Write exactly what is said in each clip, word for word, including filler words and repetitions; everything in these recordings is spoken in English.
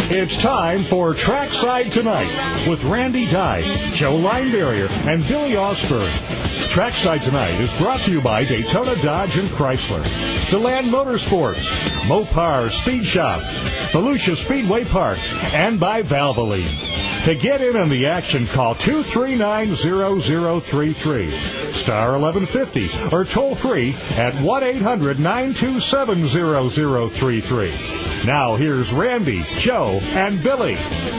It's time for Trackside Tonight with Randy Dye, Joe Linebarrier, and Billy Osborne. Trackside Tonight is brought to you by Daytona Dodge and Chrysler, DeLand Motorsports, Mopar Speed Shop, Volusia Speedway Park, and by Valvoline. To get in on the action, call two three nine, zero zero three three, star eleven fifty, or toll free at one eight hundred, nine two seven, zero zero three three. Now here's Randy, Joe, and Billy.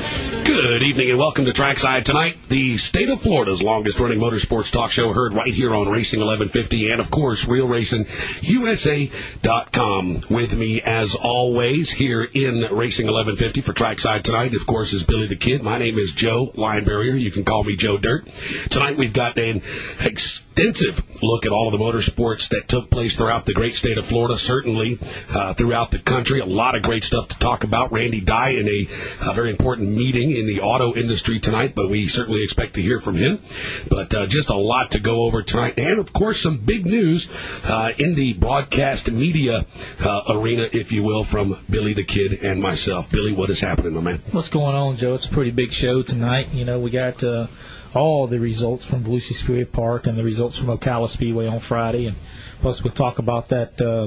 Good evening and welcome to Trackside Tonight, the state of Florida's longest-running motorsports talk show, heard right here on Racing eleven fifty and, of course, Real Racing U S A dot com. With me, as always, here in Racing eleven fifty for Trackside Tonight, of course, is Billy the Kid. My name is Joe Linebarrier. You can call me Joe Dirt. Tonight we've got an extensive look at all of the motorsports that took place throughout the great state of Florida, certainly uh, throughout the country. A lot of great stuff to talk about. Randy Dye in a, a very important meeting in the auto industry tonight, but we certainly expect to hear from him. But uh, just a lot to go over tonight. And, of course, some big news uh, in the broadcast media uh, arena, if you will, from Billy the Kid and myself. Billy, what is happening, my man? What's going on, Joe? It's a pretty big show tonight. You know, we got uh, all the results from Volusia Speedway Park and the results from Ocala Speedway on Friday. And plus, we'll talk about that uh,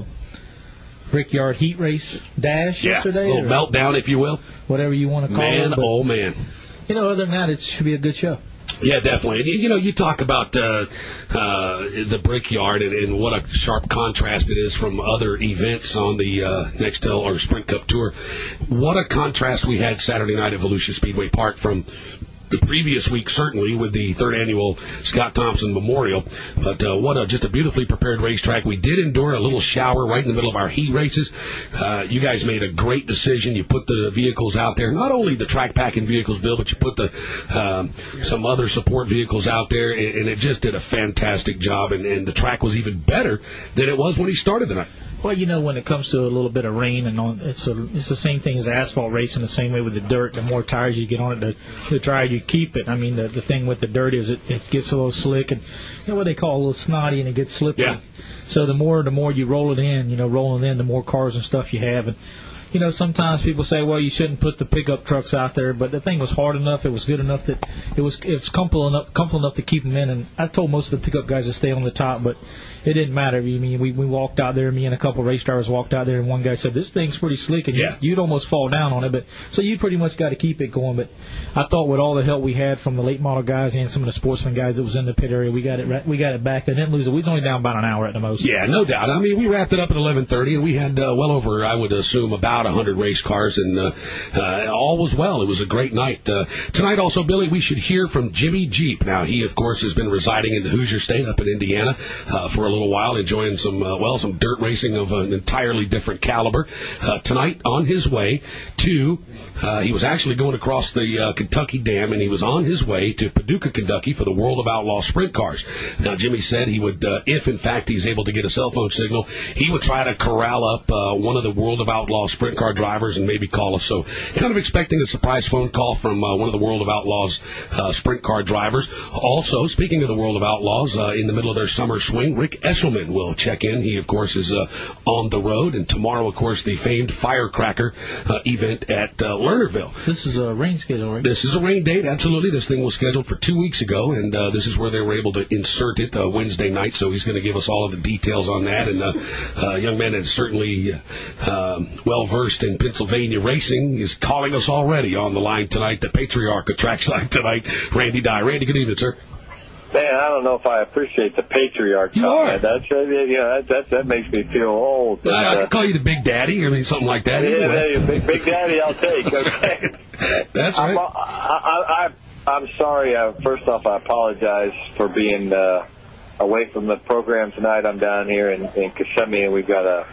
Brickyard Heat Race Dash yeah, yesterday. A little meltdown, if you will. Whatever you want to call man, it. But, oh, man. You know, other than that, it should be a good show. Yeah, definitely. And, you know, you talk about uh, uh, the Brickyard and, and what a sharp contrast it is from other events on the uh, Nextel or Sprint Cup Tour. What a contrast we had Saturday night at Volusia Speedway Park from the previous week, certainly, with the third annual Scott Thompson Memorial. But uh, what a just a beautifully prepared racetrack. We did endure a little shower right in the middle of our heat races. Uh, you guys made a great decision. You put the vehicles out there, not only the track packing vehicles, Bill, but you put the um, some other support vehicles out there, and, and it just did a fantastic job. And, and the track was even better than it was when he started the night. Well, you know, when it comes to a little bit of rain, and on, it's a, it's the same thing as asphalt racing, the same way with the dirt. The more tires you get on it, the, the drier you keep it. I mean, the, the thing with the dirt is it, it gets a little slick, and you know what they call a little snotty, and it gets slippery. Yeah. So the more the more you roll it in, you know, rolling in, the more cars and stuff you have. And you know, sometimes people say, well, you shouldn't put the pickup trucks out there, but the thing was hard enough, it was good enough that it was it's comfortable enough, comfortable enough to keep them in. And I told most of the pickup guys to stay on the top, but it didn't matter. I mean, we we walked out there, me and a couple of race drivers walked out there, and one guy said, this thing's pretty slick, and yeah. you, you'd almost fall down on it. But so you pretty much got to keep it going. But I thought with all the help we had from the late model guys and some of the sportsman guys that was in the pit area, we got it right, we got it back. They didn't lose it. We was only down about an hour at the most. Yeah, no doubt. I mean, we wrapped it up at eleven thirty, and we had uh, well over, I would assume, about one hundred race cars, and uh, uh, all was well. It was a great night. Uh, tonight also, Billy, we should hear from Jimmy Jeep. Now, he, of course, has been residing in the Hoosier State up in Indiana uh, for a little while, enjoying some, uh, well, some dirt racing of an entirely different caliber. Uh, tonight, on his way to, uh, he was actually going across the uh, Kentucky Dam, and he was on his way to Paducah, Kentucky for the World of Outlaw Sprint Cars. Now, Jimmy said he would, uh, if in fact he's able to get a cell phone signal, he would try to corral up uh, one of the World of Outlaw Sprint Car drivers and maybe call us. So kind of expecting a surprise phone call from uh, one of the World of Outlaws uh, Sprint Car drivers. Also, speaking of the World of Outlaws, uh, in the middle of their summer swing, Rick Eshelman will check in. He, of course, is uh, on the road. And tomorrow, of course, the famed Firecracker uh, event at uh, Lernerville. This is a rain schedule, right? This is a rain date, absolutely. This thing was scheduled for two weeks ago, and uh, this is where they were able to insert it uh, Wednesday night. So he's going to give us all of the details on that. And uh, uh, young man is certainly uh, well-versed in Pennsylvania racing. Is calling us already on the line tonight, the patriarch of Trackside Tonight, Randy Dye. Randy, good evening, sir. Man, I don't know if I appreciate the patriarch you comment. Are. That's, uh, you know, that, that, that makes me feel old. But, I, I uh, can call you the Big Daddy, or I mean, something like that. Yeah, anyway. yeah, big, big Daddy, I'll take. Okay. That's right. I'm, I, I, I, I'm sorry. Uh, first off, I apologize for being uh, away from the program tonight. I'm down here in, in Kissimmee, and we've got a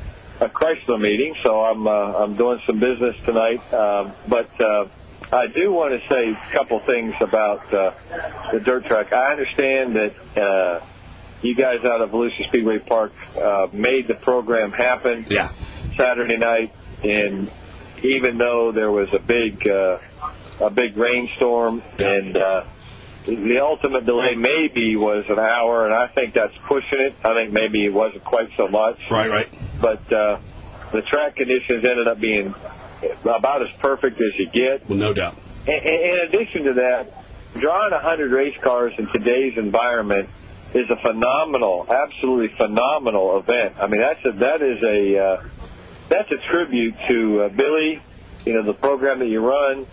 a Chrysler meeting, so I'm uh, I'm doing some business tonight. Um, but uh, I do want to say a couple things about uh, the dirt track. I understand that uh, you guys out of Volusia Speedway Park uh, made the program happen yeah. Saturday night, and even though there was a big uh, a big rainstorm, and uh, the ultimate delay maybe was an hour, and I think that's pushing it. I think maybe it wasn't quite so much. Right, right. But uh, the track conditions ended up being about as perfect as you get. Well, no doubt. And, and in addition to that, drawing one hundred race cars in today's environment is a phenomenal, absolutely phenomenal event. I mean, that's a, that is a uh, that's a tribute to uh, Billy, you know, the program that you run,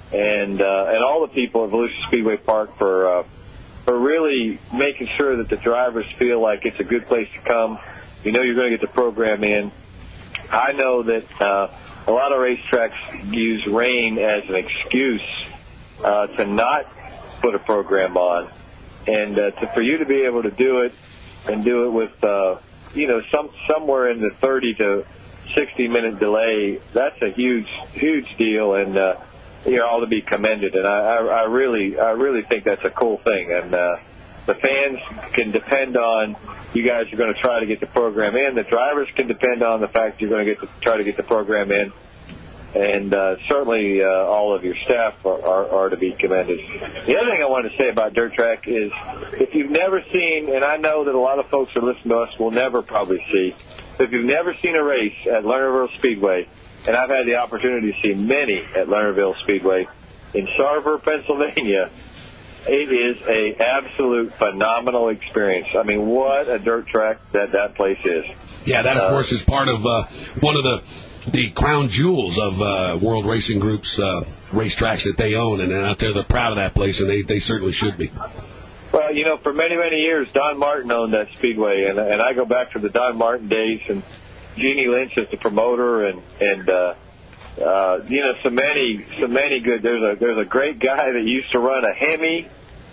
and uh, and all the people at Volusia Speedway Park for uh, for really making sure that the drivers feel like it's a good place to come. You know, you're going to get the program in. I know that uh, a lot of racetracks use rain as an excuse uh, to not put a program on. And uh, to, for you to be able to do it and do it with, uh, you know, some somewhere in the thirty to sixty minute delay, that's a huge, huge deal, and uh, you're all to be commended. And I, I, I really, I really think that's a cool thing. And uh, the fans can depend on you guys are going to try to get the program in. The drivers can depend on the fact you're going to get to try to get the program in. And uh, certainly uh, all of your staff are, are, are to be commended. The other thing I wanted to say about dirt track is if you've never seen, and I know that a lot of folks who listen to us will never probably see, if you've never seen a race at Lernerville Speedway, and I've had the opportunity to see many at Lernerville Speedway, in Sarver, Pennsylvania, it is a absolute phenomenal experience. I mean, what a dirt track that that place is. Yeah, that, of uh, course, is part of uh, one of the the crown jewels of uh, World Racing Group's uh, racetracks that they own, and out there they're proud of that place, and they, they certainly should be. Well, you know, for many, many years, Don Martin owned that speedway, and and I go back to the Don Martin days, and Jeannie Lynch is the promoter, and and uh, uh, you know, so many, so many good. There's a there's a great guy that used to run a Hemi,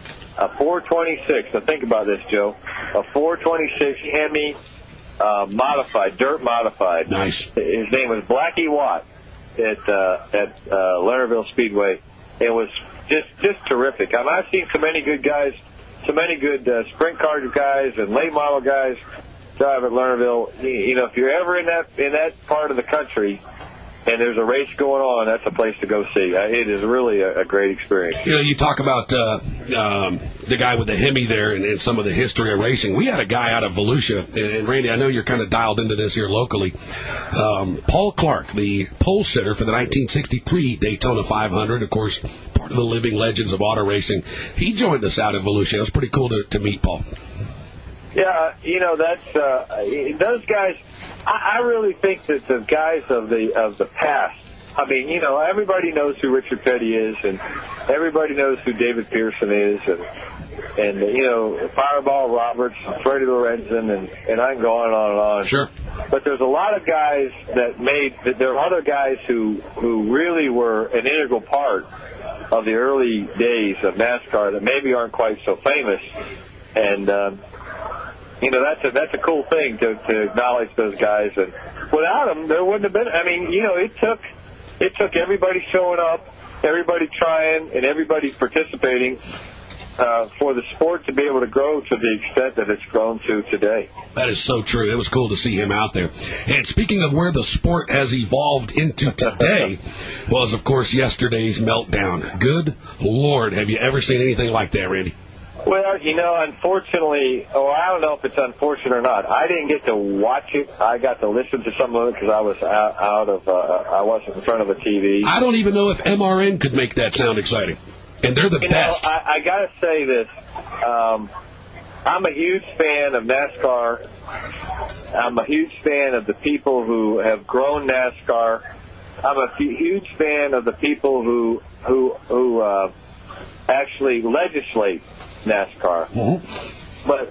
a four twenty-six. Now think about this, Joe, a four twenty-six Hemi. Uh, modified, dirt modified. Nice. His name was Blackie Watt at uh, at uh, Lernerville Speedway. It was just just terrific. I mean, I've seen so many good guys, so many good uh, sprint car guys and late model guys drive at Lernerville. You know, if you're ever in that in that part of the country and there's a race going on, that's a place to go see. Uh, it is really a, a great experience. You know, you talk about uh, um, the guy with the Hemi there and, and some of the history of racing. We had a guy out of Volusia, and, and Randy, I know you're kind of dialed into this here locally. Um, Paul Clark, the pole sitter for the nineteen sixty-three Daytona five hundred, of course, part of the living legends of auto racing. He joined us out of Volusia. It was pretty cool to, to meet Paul. Yeah, you know, that's uh, those guys. I, I really think that the guys of the of the past. I mean, you know, everybody knows who Richard Petty is, and everybody knows who David Pearson is, and and you know, Fireball Roberts, and Freddie Lorenzen, and and I can go on and on and on. Sure. But there's a lot of guys that made. There are other guys who who really were an integral part of the early days of NASCAR that maybe aren't quite so famous, and. Um, You know, that's a that's a cool thing to, to acknowledge those guys, and without them, there wouldn't have been. I mean, you know, it took it took everybody showing up, everybody trying, and everybody participating uh, for the sport to be able to grow to the extent that it's grown to today. That is so true. It was cool to see him out there. And speaking of where the sport has evolved into today, was of course yesterday's meltdown. Good Lord, have you ever seen anything like that, Randy? Well, you know, unfortunately, or I don't know if it's unfortunate or not. I didn't get to watch it. I got to listen to some of it because I was out, out of, uh, I wasn't in front of a T V. I don't even know if M R N could make that sound exciting. And they're the you best. Know, I, I got to say this. Um, I'm a huge fan of NASCAR. I'm a huge fan of the people who have grown NASCAR. I'm a huge fan of the people who, who, who, uh, actually legislate NASCAR. Mm-hmm. But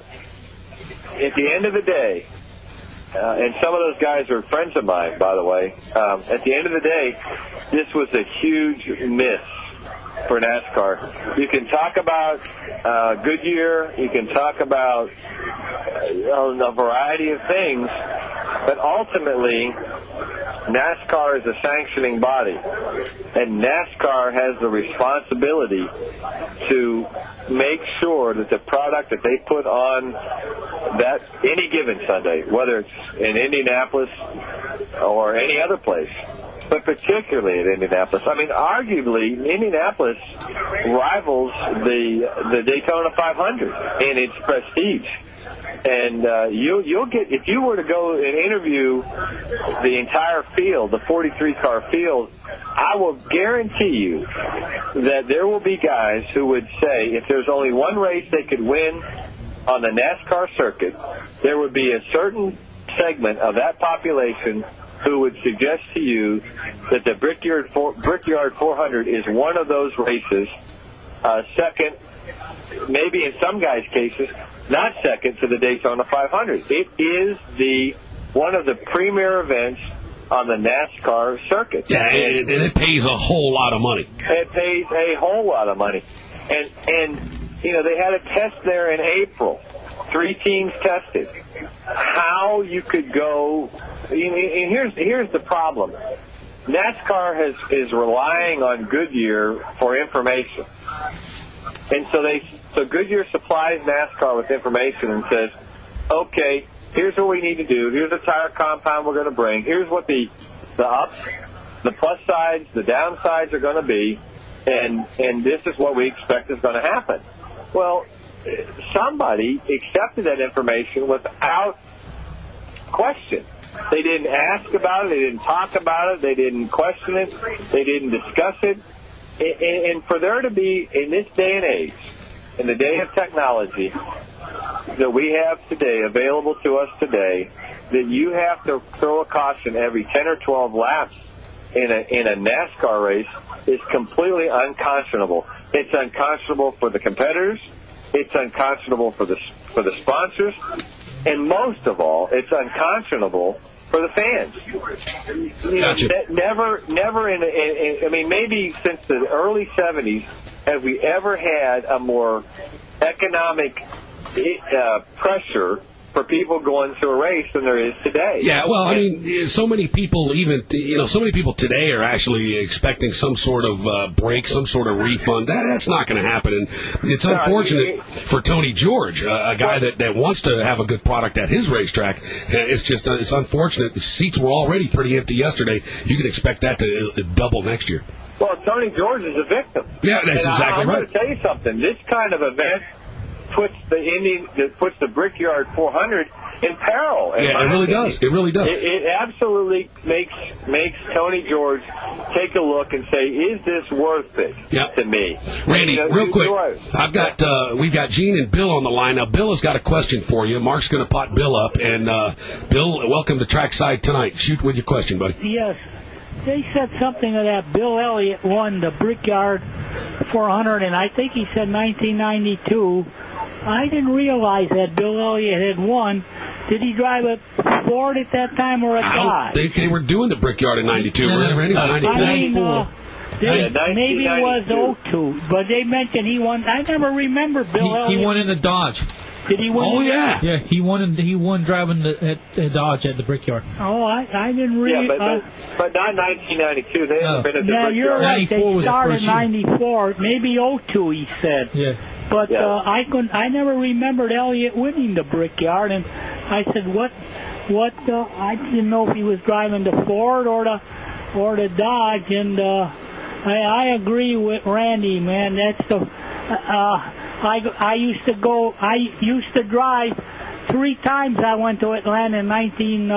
at the end of the day, uh, and some of those guys are friends of mine, by the way, um, at the end of the day, this was a huge miss for NASCAR. You can talk about uh, Goodyear, you can talk about uh, a variety of things, but ultimately, NASCAR is a sanctioning body, and NASCAR has the responsibility to make sure that the product that they put on that any given Sunday, whether it's in Indianapolis or any other place, but particularly at Indianapolis. I mean, arguably, Indianapolis rivals the the Daytona five hundred in its prestige. And uh, you, you'll get, if you were to go and interview the entire field, the forty-three car field, I will guarantee you that there will be guys who would say if there's only one race they could win on the NASCAR circuit, there would be a certain segment of that population who would suggest to you that the Brickyard, four, Brickyard four hundred is one of those races. Uh, second, maybe in some guys' cases, not second to the Daytona five hundred. It is the one of the premier events on the NASCAR circuit. Yeah, and, and it pays a whole lot of money. It pays a whole lot of money. And, and you know, they had a test there in April. Three teams tested. How you could go... And here's, here's the problem. NASCAR has, is relying on Goodyear for information. And so they, so Goodyear supplies NASCAR with information and says, okay, here's what we need to do. Here's the tire compound we're going to bring. Here's what the, the ups, the plus sides, the downsides are going to be. And, and this is what we expect is going to happen. Well, somebody accepted that information without question. They didn't ask about it. They didn't talk about it. They didn't question it. They didn't discuss it. And for there to be, in this day and age, in the day of technology that we have today, available to us today, that you have to throw a caution every ten or twelve laps in a, in a NASCAR race is completely unconscionable. It's unconscionable for the competitors. It's unconscionable for the, for the sponsors. And most of all, it's unconscionable for the fans. You know, gotcha. ne- never, never in, in, in, I mean, maybe since the early seventies have we ever had a more economic uh, pressure for people going to a race than there is today. Yeah, well, I mean, so many people even, you know, so many people today are actually expecting some sort of uh, break, some sort of refund. That, that's not going to happen. And it's unfortunate for Tony George, uh, a guy that, that wants to have a good product at his racetrack. It's just, uh, it's unfortunate. The seats were already pretty empty yesterday. You can expect that to uh, double next year. Well, Tony George is a victim. Yeah, that's and exactly I, I'm right. going to tell you something. This kind of event puts the Indian, puts the Brickyard four hundred in peril. In yeah, it really opinion. does. It really does. It, it absolutely makes makes Tony George take a look and say, "Is this worth it yep. to me?" Randy, you know, real quick, right. I've got uh, we've got Gene and Bill on the line now. Bill has got a question for you. Mark's going to pot Bill up, and uh, Bill, welcome to Trackside Tonight. Shoot with your question, buddy. Yes. They said something of that Bill Elliott won the Brickyard four hundred, and I think he said nineteen ninety-two. I didn't realize that Bill Elliott had won. Did he drive a Ford at that time or a Dodge? I don't think they were doing the Brickyard in ninety-two. Were they, Randy? I mean, uh, they, Yeah, maybe it was oh two, but they mentioned he won. I never remember Bill He, Elliott. he won in the Dodge. Did he win? Oh, yeah. Yeah, he won. In, he won driving the, at, at Dodge at the Brickyard. Oh, I, I didn't really. Yeah, but, uh, but, but not nineteen ninety-two. They No. haven't been at the Now, you're Brickyard. right. They ninety-four was the started first year. ninety-four, maybe oh two, he said. Yeah. But Yeah. uh, I couldn't. I never remembered Elliott winning the Brickyard, and I said, "What? What?" Uh, I didn't know if he was driving the Ford or the or the Dodge, and uh, I, I agree with Randy, man. That's the. Uh, I I used to go. I used to drive three times. I went to Atlanta in nineteen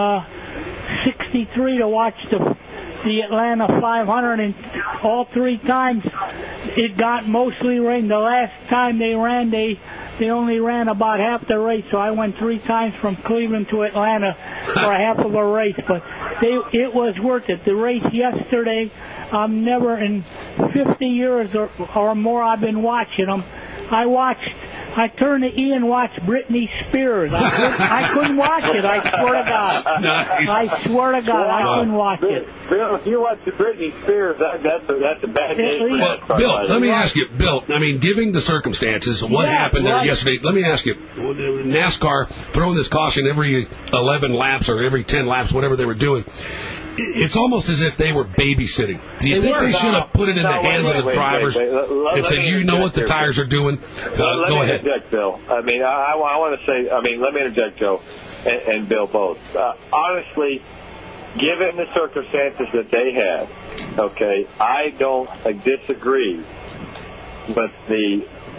sixty-three to watch the. the Atlanta five hundred, and all three times it got mostly rain. The last time they ran, they they only ran about half the race, so I went three times from Cleveland to Atlanta for a half of a race. But they it was worth it. The race yesterday, I'm never in fifty years or, or more I've been watching them. I watched. I turned to E and watched Britney Spears. I couldn't, I couldn't watch it. I swear to God. Nice. I swear to God, I couldn't watch Bill, it. Bill, if you watch the Britney Spears, that, that's a that's a bad name. Well, Bill, let me ask you, Bill, I mean, given the circumstances, what Yeah, happened there right. yesterday, let me ask you, NASCAR throwing this caution every eleven laps or every ten laps, whatever they were doing, it's almost as if they were babysitting. Do you They think were. they should have put it in No, the wait, hands wait, of the wait, drivers wait, wait. Let- and let said, me you know what the interject here. tires are doing? Uh, let go me ahead. interject, Bill. I mean, I, I, I want to say, I mean, let me interject, Joe, and, and Bill both. Uh, honestly, given the circumstances that they had, okay, I don't uh, disagree with the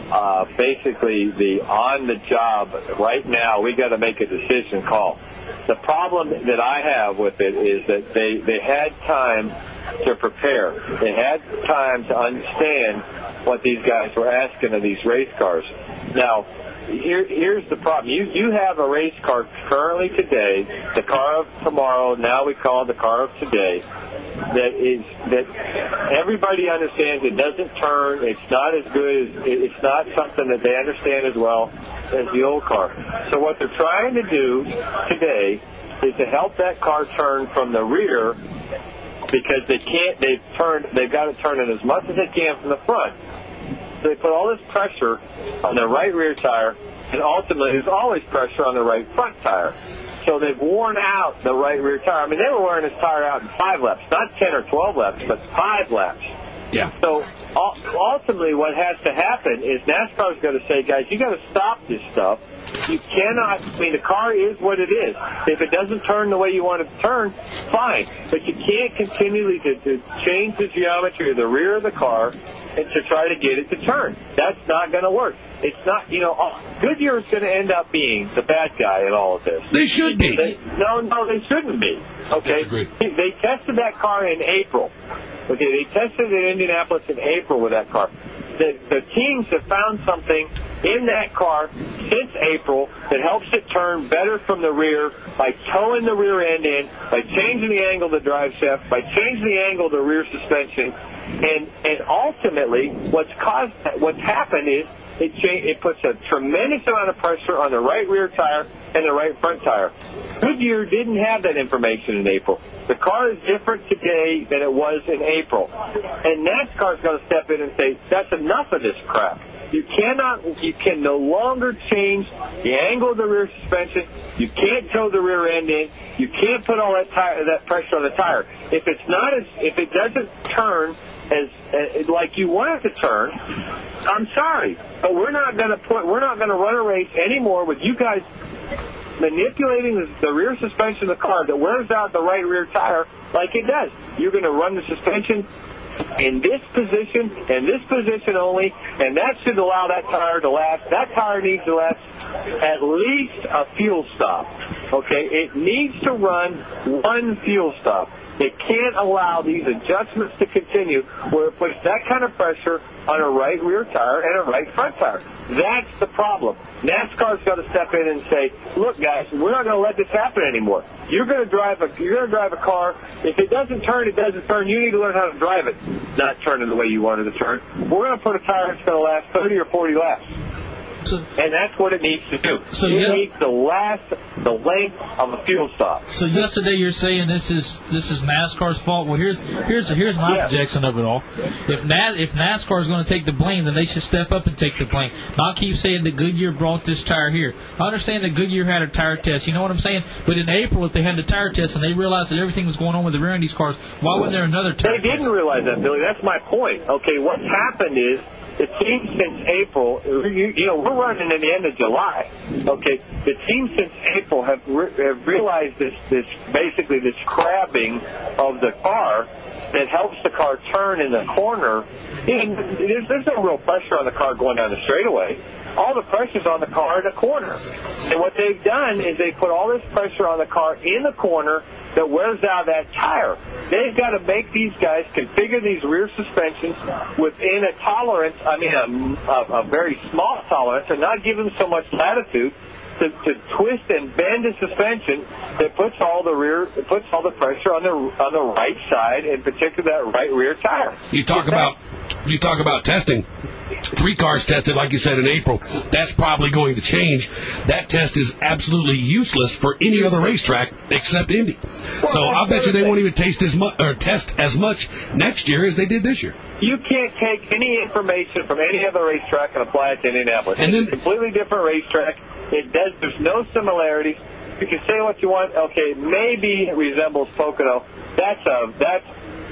uh, basically the on-the-job, right now, we got to make a decision call. The problem that I have with it is that they, they had time to prepare. They had time to understand what these guys were asking of these race cars. Now, here, here's the problem. You, you have a race car currently today, the car of tomorrow, now we call it the car of today, that is that everybody understands it doesn't turn. It's not as good as it's not something that they understand as well as the old car. So what they're trying to do today is to help that car turn from the rear, because they can't. They've turned. They've got to turn it as much as they can from the front. So they put all this pressure on the right rear tire, and ultimately there's always pressure on the right front tire. So they've worn out the right rear tire. I mean, they were wearing this tire out in five laps, not ten or twelve laps, but five laps. Yeah. So ultimately what has to happen is NASCAR's going to say, guys, you got to stop this stuff. You cannot, I mean, the car is what it is. If it doesn't turn the way you want it to turn, fine. But you can't continually to, to change the geometry of the rear of the car and to try to get it to turn. That's not going to work. It's not, you know, Goodyear is going to end up being the bad guy in all of this. They should be. They, no, no, they shouldn't be. Okay? Disagree. They tested that car in April. Okay, they tested it in Indianapolis in April with that car. The, the teams have found something in that car since April that helps it turn better from the rear by towing the rear end in, by changing the angle of the drive shaft, by changing the angle of the rear suspension. And, and ultimately, what's caused, what's happened is it, cha- it puts a tremendous amount of pressure on the right rear tire and the right front tire. Goodyear didn't have that information in April. The car is different today than it was in April. And NASCAR's going to step in and say, that's enough of this crap. You cannot, you can no longer change the angle of the rear suspension. You can't tow the rear end in. You can't put all that tire, that pressure on the tire. If it's not as, if it doesn't turn as, as like you want it to turn, I'm sorry, but we're not going to put, we're not going to run a race anymore with you guys manipulating the, the rear suspension of the car that wears out the right rear tire like it does. You're going to run the suspension in this position, and this position only, and that should allow that tire to last. That tire needs to last at least a fuel stop. Okay, it needs to run one fuel stop. It can't allow these adjustments to continue where it puts that kind of pressure on a right rear tire and a right front tire. That's the problem. NASCAR's got to step in and say, look, guys, we're not going to let this happen anymore. You're going to drive a you're going to drive a car. If it doesn't turn, it doesn't turn. You need to learn how to drive it, not turning the way you wanted to turn. We're going to put a tire that's going to last thirty or forty laps. So, and that's what it needs to do. So it yeah. needs to last the length of a fuel stop. So yesterday you're saying this is this is NASCAR's fault. Well, here's here's here's my yeah. projection of it all. If Na- if NASCAR is going to take the blame, then they should step up and take the blame. Not keep saying that Goodyear brought this tire here. I understand that Goodyear had a tire test. You know what I'm saying? But in April, if they had the tire test and they realized that everything was going on with the rear end of these cars, why wasn't there another tire They test? didn't realize that, Billy. That's my point. Okay, what's happened is, the team since April, you, you know, we're running in the end of July. Okay, the team since April have, re- have realized this, this basically this crabbing of the car that helps the car turn in the corner. And there's, there's no real pressure on the car going down the straightaway. All the pressure's on the car in the corner. And what they've done is they put all this pressure on the car in the corner that wears out that tire. They've got to make these guys configure these rear suspensions within a tolerance, I mean a, a, a very small tolerance, and not give them so much latitude to, to twist and bend the suspension that puts all the rear, puts all the pressure on the on the right side, in particular that right rear tire. You talk about you talk about testing. Three cars tested, like you said, in April. That's probably going to change. That test is absolutely useless for any other racetrack except Indy. Well, so I'll bet you they won't even taste as much or test as much next year as they did this year. You can't take any information from any other racetrack and apply it to Indianapolis. And then, it's a completely different racetrack. It does. There's no similarities. You can say what you want. Okay, maybe it resembles Pocono. That's a that's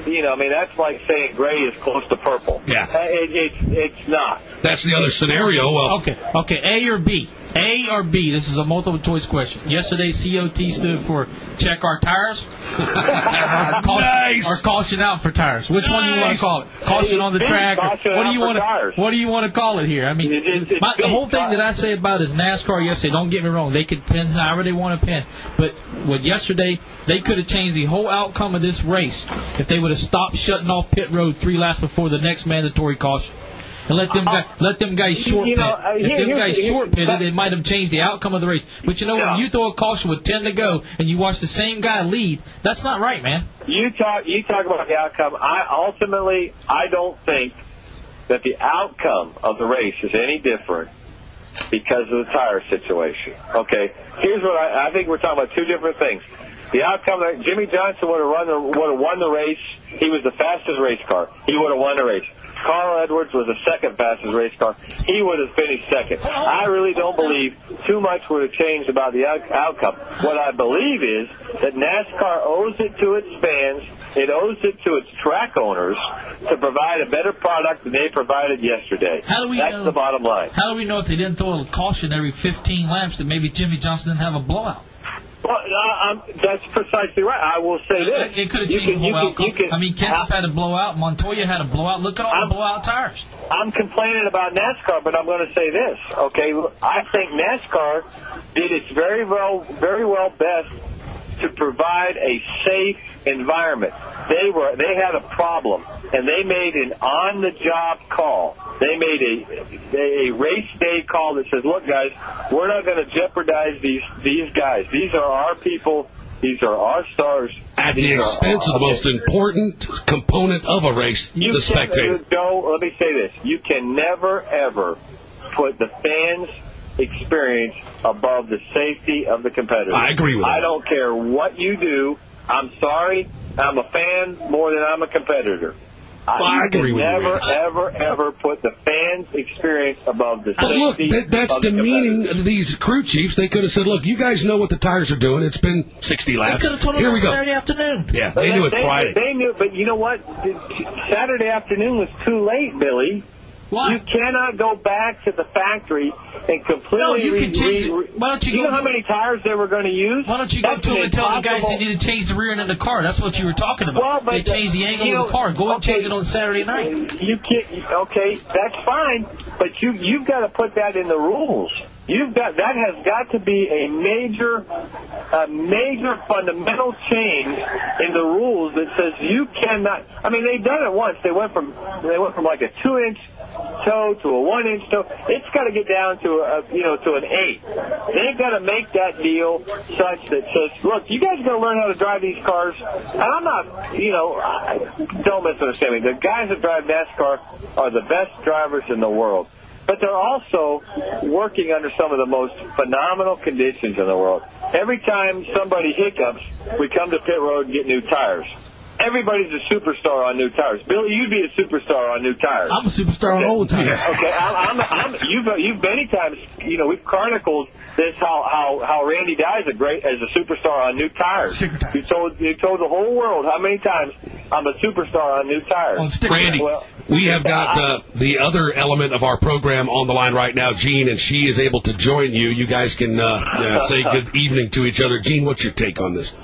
you know, I mean, that's like saying gray is close to purple. Yeah. Uh, it, it's it's not. That's the other scenario. Well, Okay, okay, A or B? A or B? This is a multiple choice question. Yesterday, C O T stood for check our tires, or, caution, Nice. or caution out for tires. Which one do you want to Nice. call it? Caution on the It's track. Or caution what do out you for want tires. to? What do you want to call it here? I mean, It- it- it's my, the big whole thing tires. that I say about is NASCAR yesterday. Don't get me wrong; they could pin however they want to pin, but with yesterday, they could have changed the whole outcome of this race if they would have stopped shutting off pit road three laps before the next mandatory caution. And let them guys, let them guys short You pit. know, uh, If here- them here's- guys here's- short pitted, that- it might have changed the outcome of the race. But you know, Yeah. when you throw a caution with ten to go and you watch the same guy lead, that's not right, man. You talk you talk about the outcome. I ultimately I don't think that the outcome of the race is any different because of the tire situation. Okay, here's what I, I think we're talking about two different things. The outcome that Jimmy Johnson would have run the, would have won the race. He was the fastest race car. He would have won the race. Carl Edwards was the second fastest race car. He would have finished second. I really don't believe too much would have changed about the out- outcome. What I believe is that NASCAR owes it to its fans, it owes it to its track owners to provide a better product than they provided yesterday. How do we That's know- the bottom line. How do we know if they didn't throw a caution every fifteen laps that maybe Jimmy Johnson didn't have a blowout? Well, uh, um, that's precisely right. I will say this. It could have You changed can- the you whole can- outcome. you can- I mean, Kenseth had a blowout. Montoya had a blowout. Look at all I'm- the blowout tires. I'm complaining about NASCAR, but I'm going to say this, okay? I think NASCAR did its very well, very well best to provide a safe environment. They were, they had a problem, and they made an on-the-job call. They made a, a race day call that says, "Look, guys, we're not going to jeopardize these these guys. These are our people. These are our stars." at the These are expense of the our- most important component of a race, You the can- spectator. Joe, let me say this. You can never, ever put the fans' experience above the safety of the competitor. I agree with I that. don't care what you do. I'm sorry. I'm a fan more than I'm a competitor. Well, I you agree can with you, never, man. ever, ever put the fans' experience above the But look, safety that, that's of the demeaning competitor. these crew chiefs. They could have said, look, you guys know what the tires are doing. It's been sixty They laps. could have told him Here on we go. Saturday afternoon. Yeah, they knew it Friday. They knew, but you know what? Saturday afternoon was too late, Billy. Why? You cannot go back to the factory and completely. No, you re- can change re- it. Why don't you you go- know how many tires they were going to use? Why don't you go That's to them an and tell the guys they impossible- need to change the rear end of the car? That's what you were talking about. Well, but they changed the angle you know, of the car. Go and okay, change it on Saturday night. You can't. Okay, that's fine, but you you've got to put that in the rules. You've got that has got to be a major, a major fundamental change in the rules that says you cannot. I mean, they've done it once. They went from they went from like a two-inch toe to a one-inch toe. It's got to get down to a you know to an eight. They've got to make that deal such that says, look, you guys got to learn how to drive these cars. And I'm not, you know, I, don't misunderstand me. The guys that drive NASCAR are the best drivers in the world. But they're also working under some of the most phenomenal conditions in the world. Every time somebody hiccups, we come to pit road and get new tires. Everybody's a superstar on new tires. Billy, you'd be a superstar on new tires. I'm a superstar on old tires. Okay, I'm, I'm, I'm, you've you've many times, you know, we've chronicled this how how how Randy Dye is a great as a superstar on new tires. Sticker tires. You told you told the whole world how many times I'm a superstar on new tires. On sticker Randy, Well, we have got uh, the other element of our program on the line right now, Gene, and she is able to join you. You guys can uh, uh, say good evening to each other. Gene, what's your take on this?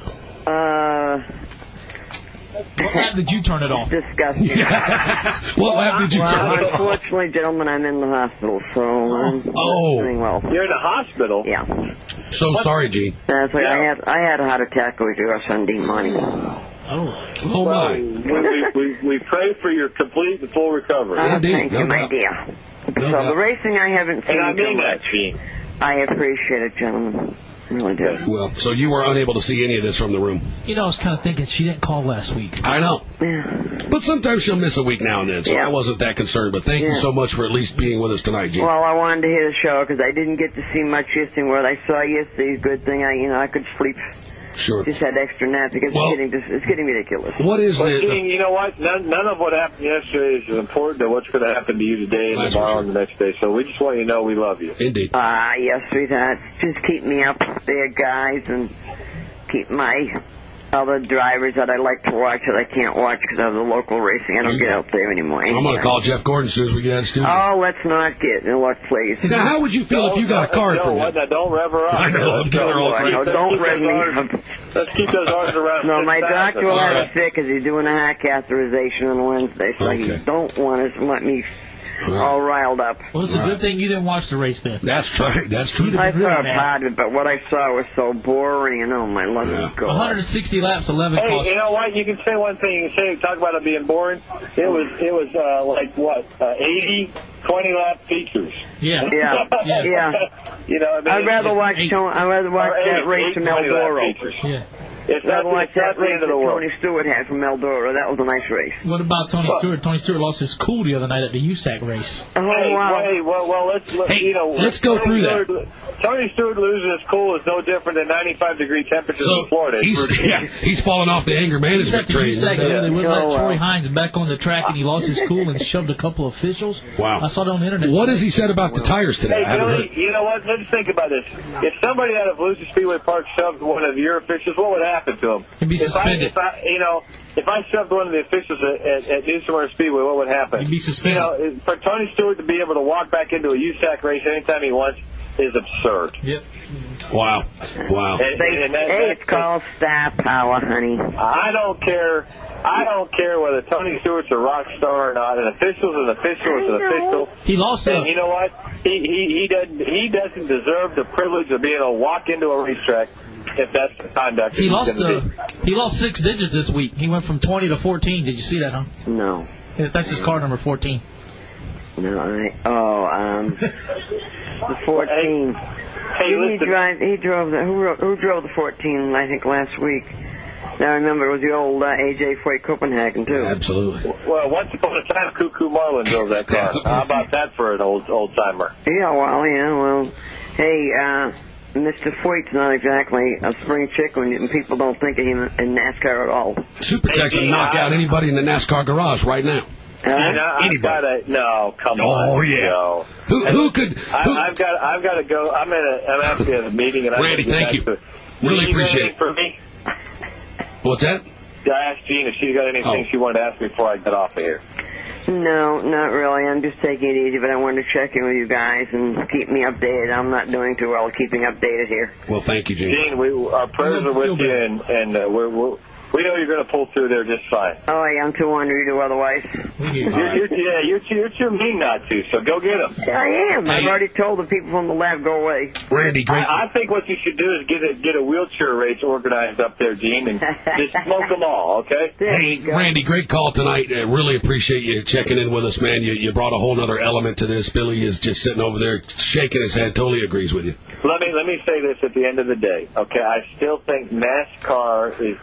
Uh, What time did you turn it off? disgusting. What lap did you Well, turn it off? unfortunately, gentlemen, I'm in the hospital, so I'm Oh. not doing well. You're in the hospital. Yeah. So sorry, Gene. That's right. I Yeah. had I had a heart attack over Sunday morning. Oh. Oh, my. We, we, we, we pray for your complete and full recovery. Uh, Indeed, thank no you, my doubt. dear. No so doubt. the racing I haven't seen and I too mean that, much. Gene. I appreciate it, gentlemen. I really do. Well, so you were unable to see any of this from the room. You know, I was kind of thinking she didn't call last week. I know. Yeah. But sometimes she'll miss a week now and then, so Yeah. I wasn't that concerned. But thank you Yeah. so much for at least being with us tonight, Gene. Well, I wanted to hear the show because I didn't get to see much yesterday. What I saw yesterday is a good thing. I, you know, I could sleep. Sure. Just had extra nap because Well- it's getting it's getting ridiculous. What is But, the... Gene, you know what? None, none of what happened yesterday is important to what's going to happen to you today and That's for tomorrow sure. and the next day. So we just want you to know we love you. Indeed. Ah, yes, sweetheart. Just keep me up there, guys, and keep my other drivers that I like to watch that I can't watch because of the local racing. I don't get out there anymore. I'm going to call Jeff Gordon as soon as we get out of the studio. Oh, let's not get in what please. Now, how would you feel if you got a card from him? Don't rev her up. I know. I'm getting her all crazy. No, don't rev me up. Let's keep those arms around. No, my doctor will have right. it sick because he's doing a heart catheterization on Wednesday, so Okay. he don't want to let me All all riled up. Well, it's a good thing you didn't watch the race then. That's right. That's true. I really saw mad. part of it, but what I saw was so boring, and oh my lovely Yeah. God. one hundred sixty laps, eleven Hey, cost. you know what? You can say one thing. You can say talk about it being boring. It was it was uh, like what uh, eighty, twenty lap features. Yeah. Yeah, Yeah. yeah. You know, what I mean, I'd rather watch Eight. Tony, I'd rather watch Or eight- that race eight from twenty lap Eldora. features. Yeah. It's I'd not, watch it's not that the race end that of the world. Tony Stewart had from Eldora. That was a nice race. What about Tony Stewart? Tony Stewart lost his cool the other night at the U S A C race. Oh, Hey, wow. hey, well, well, let's let, Hey, you know. let's go Tony through that. Stewart, Tony Stewart losing his cool is no different than ninety-five degree temperatures So in Florida. It's he's, routine. yeah, he's falling off the anger He was management at the train. U S A C, Yeah. they wouldn't let Oh, wow. Troy Hines back on the track, and he lost his cool and shoved a couple of officials. Wow. I saw it on the internet. What has he said about the tires today? Hey, I haven't Billy, heard. you know what? Let's think about this. If somebody out of Volusia Speedway Park shoved one of your officials, what would happen to him? He'd be if I, suspended. if I, you know, if I shoved one of the officials at, at, at New Smyrna Speedway, what would happen? He'd be suspended. You know, for Tony Stewart to be able to walk back into a U S A C race anytime he wants is absurd. Yep. Wow. Wow. And, and that, Hey, that- it's called star power, honey. I don't care. I don't care whether Tony Stewart's a rock star or not. An official's an official is an official. He lost And a, you know what? He he he doesn't he doesn't deserve the privilege of being able to walk into a racetrack if that's the conduct. he he's lost gonna a, do. he lost six digits this week. He went from twenty to fourteen. Did you see that, huh? No. That's his car number fourteen. No, I, oh, um, the fourteen. Hey, Didn't he listen. drive, he drove the, who, ro- who drove the fourteen, I think, last week? Now, I remember it was the old uh, A J Foyt Copenhagen, too. Absolutely. Well, once upon a time, Cuckoo Marlin drove that car. How about that for an old old timer? Yeah, well, yeah, well, hey, uh, Mister Foyt's not exactly a spring chicken, and people don't think of him in NASCAR at all. Super Tex can knock out anybody in the NASCAR garage right now. Uh, And I, I've Anybody. got to no, come on. Oh, yeah. No. Who, who could? I, Who, I've got I've got to go. I'm in a I'm actually at a meeting and I'm Randy, gonna get thank back you. to it. Really You got appreciate anything it. for me? What's that? I asked Jean if she's got anything Oh. she wanted to ask me before I get off of here. No, not really. I'm just taking it easy, but I wanted to check in with you guys and keep me updated. I'm not doing too well keeping updated here. Well, thank you, Gene. Gene, we our prayers are with you, and and uh, we're, we're we know you're going to pull through there just fine. Oh, yeah, I'm too ornery to do otherwise. We need You're, you're, yeah, you're too, you're too mean not to, so go get them. I am. I've Hey. already told the people from the lab, go away. Randy, great. I, I think what you should do is get a get a wheelchair race organized up there, Gene, and just smoke them all, okay? There Hey, you go. Randy, great call tonight. I really appreciate you checking in with us, man. You, you brought a whole other element to this. Billy is just sitting over there shaking his head, totally agrees with you. Let me let me say this at the end of the day, okay? I still think NASCAR is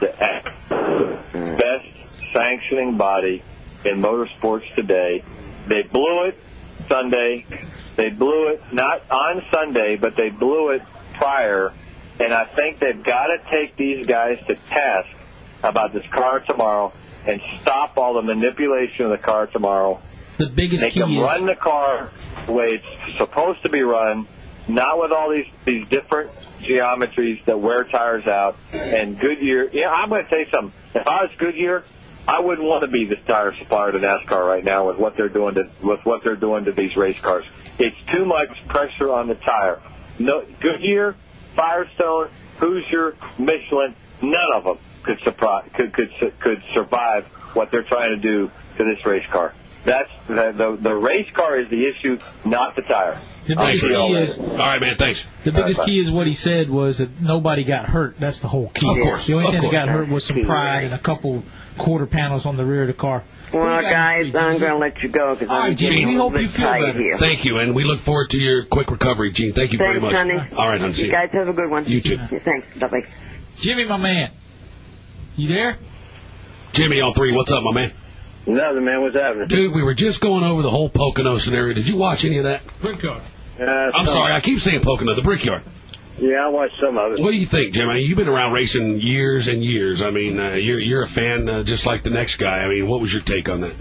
the best sanctioning body in motorsports today. They blew it Sunday. They blew it not on Sunday, but they blew it prior. And I think they've got to take these guys to task about this car tomorrow and stop all the manipulation of the car tomorrow. the biggest Make key them is run the car the way it's supposed to be run, not with all these, these different geometries that wear tires out. And Goodyear, yeah, I'm going to tell you something. If I was Goodyear, I wouldn't want to be the tire supplier to NASCAR right now with what they're doing to with what they're doing to these race cars. It's too much pressure on the tire. No, Goodyear, Firestone, Hoosier, Michelin, none of them could surprise, could could could survive what they're trying to do to this race car. That's the the, the race car is the issue, not the tire. the I'll biggest see y'all key is later. All right, man. Thanks. the biggest Bye-bye. key is what he said was that nobody got hurt. That's the whole key. Of course, The only of thing that course. got hurt was some pride and a couple quarter panels on the rear of the car. Well, What do you got guys, for me, I'm Gene? going to let you go because All I'm right, Jimmy, getting we a hope little you bit feel tired better. here. Thank you, and we look forward to your quick recovery, Gene. Thank you very Thanks, much. honey. All right, honey. See You you. guys have a good one. You too. Yeah, thanks. Bye-bye. Jimmy, my man, you there? Jimmy on three. What's up, my man? Nothing, man. What's happening? Dude, we were just going over the whole Pocono scenario. Did you watch any of that? Brickyard. Uh, I'm some- sorry, I keep saying Pocono, the Brickyard. Yeah, I watched some of it. What do you think, Jim? I mean, you've been around racing years and years. I mean, uh, you're you're a fan uh, just like the next guy. I mean, what was your take on that?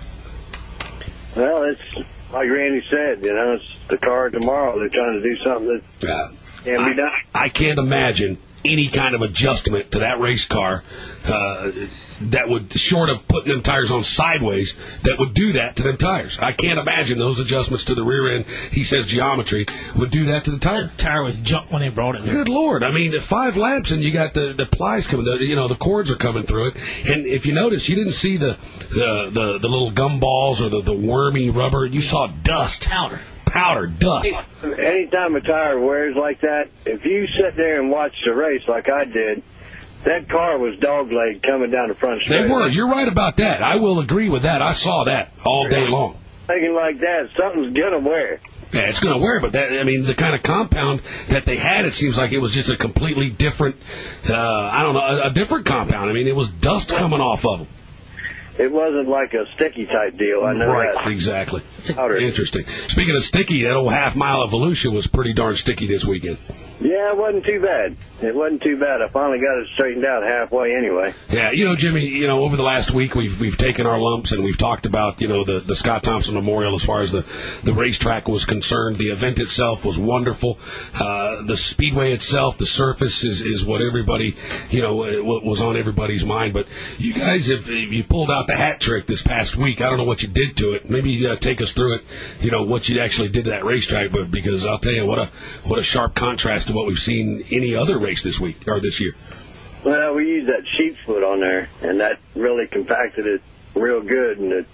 Well, it's like Randy said, you know, it's the car tomorrow. They're trying to do something that Uh, can't be done. I can't imagine any kind of adjustment to that race car uh, that would, short of putting them tires on sideways, that would do that to them tires. I can't imagine those adjustments to the rear end, he says geometry, would do that to the tire. The tire was jumped when they brought it there. Good Lord. I mean, five laps and you got the, the plies coming, the, you know, the cords are coming through it. And if you notice, you didn't see the the, the, the little gum balls or the, the wormy rubber. You saw dust. Powder. Powder, dust. Anytime a tire wears like that, if you sit there and watch the race like I did, that car was dog-legged coming down the front straight. They were. You're right about that. I will agree with that. I saw that all day long. Thinking like that, something's going to wear. Yeah, it's going to wear, but that, I mean, the kind of compound that they had, it seems like it was just a completely different, uh, I don't know, a, a different compound. I mean, it was dust coming off of them. It wasn't like a sticky type deal. I know right, that. Exactly. Powder. Interesting. Speaking of sticky, that old half mile of Volusia was pretty darn sticky this weekend. Yeah, it wasn't too bad. It wasn't too bad. I finally got it straightened out halfway anyway. Yeah, you know, Jimmy, you know, over the last week we've we've taken our lumps and we've talked about, you know, the, the Scott Thompson Memorial as far as the, the racetrack was concerned. The event itself was wonderful. Uh, the speedway itself, the surface is, is what everybody, you know, was on everybody's mind. But you guys, if, if you pulled out the hat trick this past week, I don't know what you did to it. Maybe you uh, take us through it, you know, what you actually did to that racetrack. But because I'll tell you, what a what a sharp contrast to what we've seen any other race this week or this year. Well, we used that sheep's foot on there, and that really compacted it real good, and it,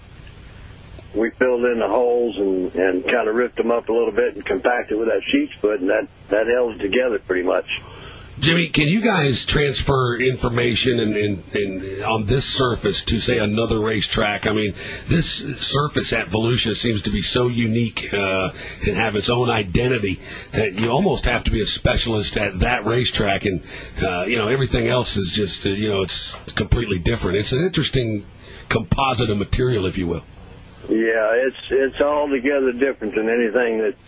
we filled in the holes and, and kind of ripped them up a little bit and compacted with that sheep's foot, and that, that held it together pretty much. Jimmy, can you guys transfer information and, and, and on this surface to, say, another racetrack? I mean, this surface at Volusia seems to be so unique uh, and have its own identity that you almost have to be a specialist at that racetrack. And, uh, you know, everything else is just, uh, you know, it's completely different. It's an interesting composite of material, if you will. Yeah, it's it's altogether different than anything that,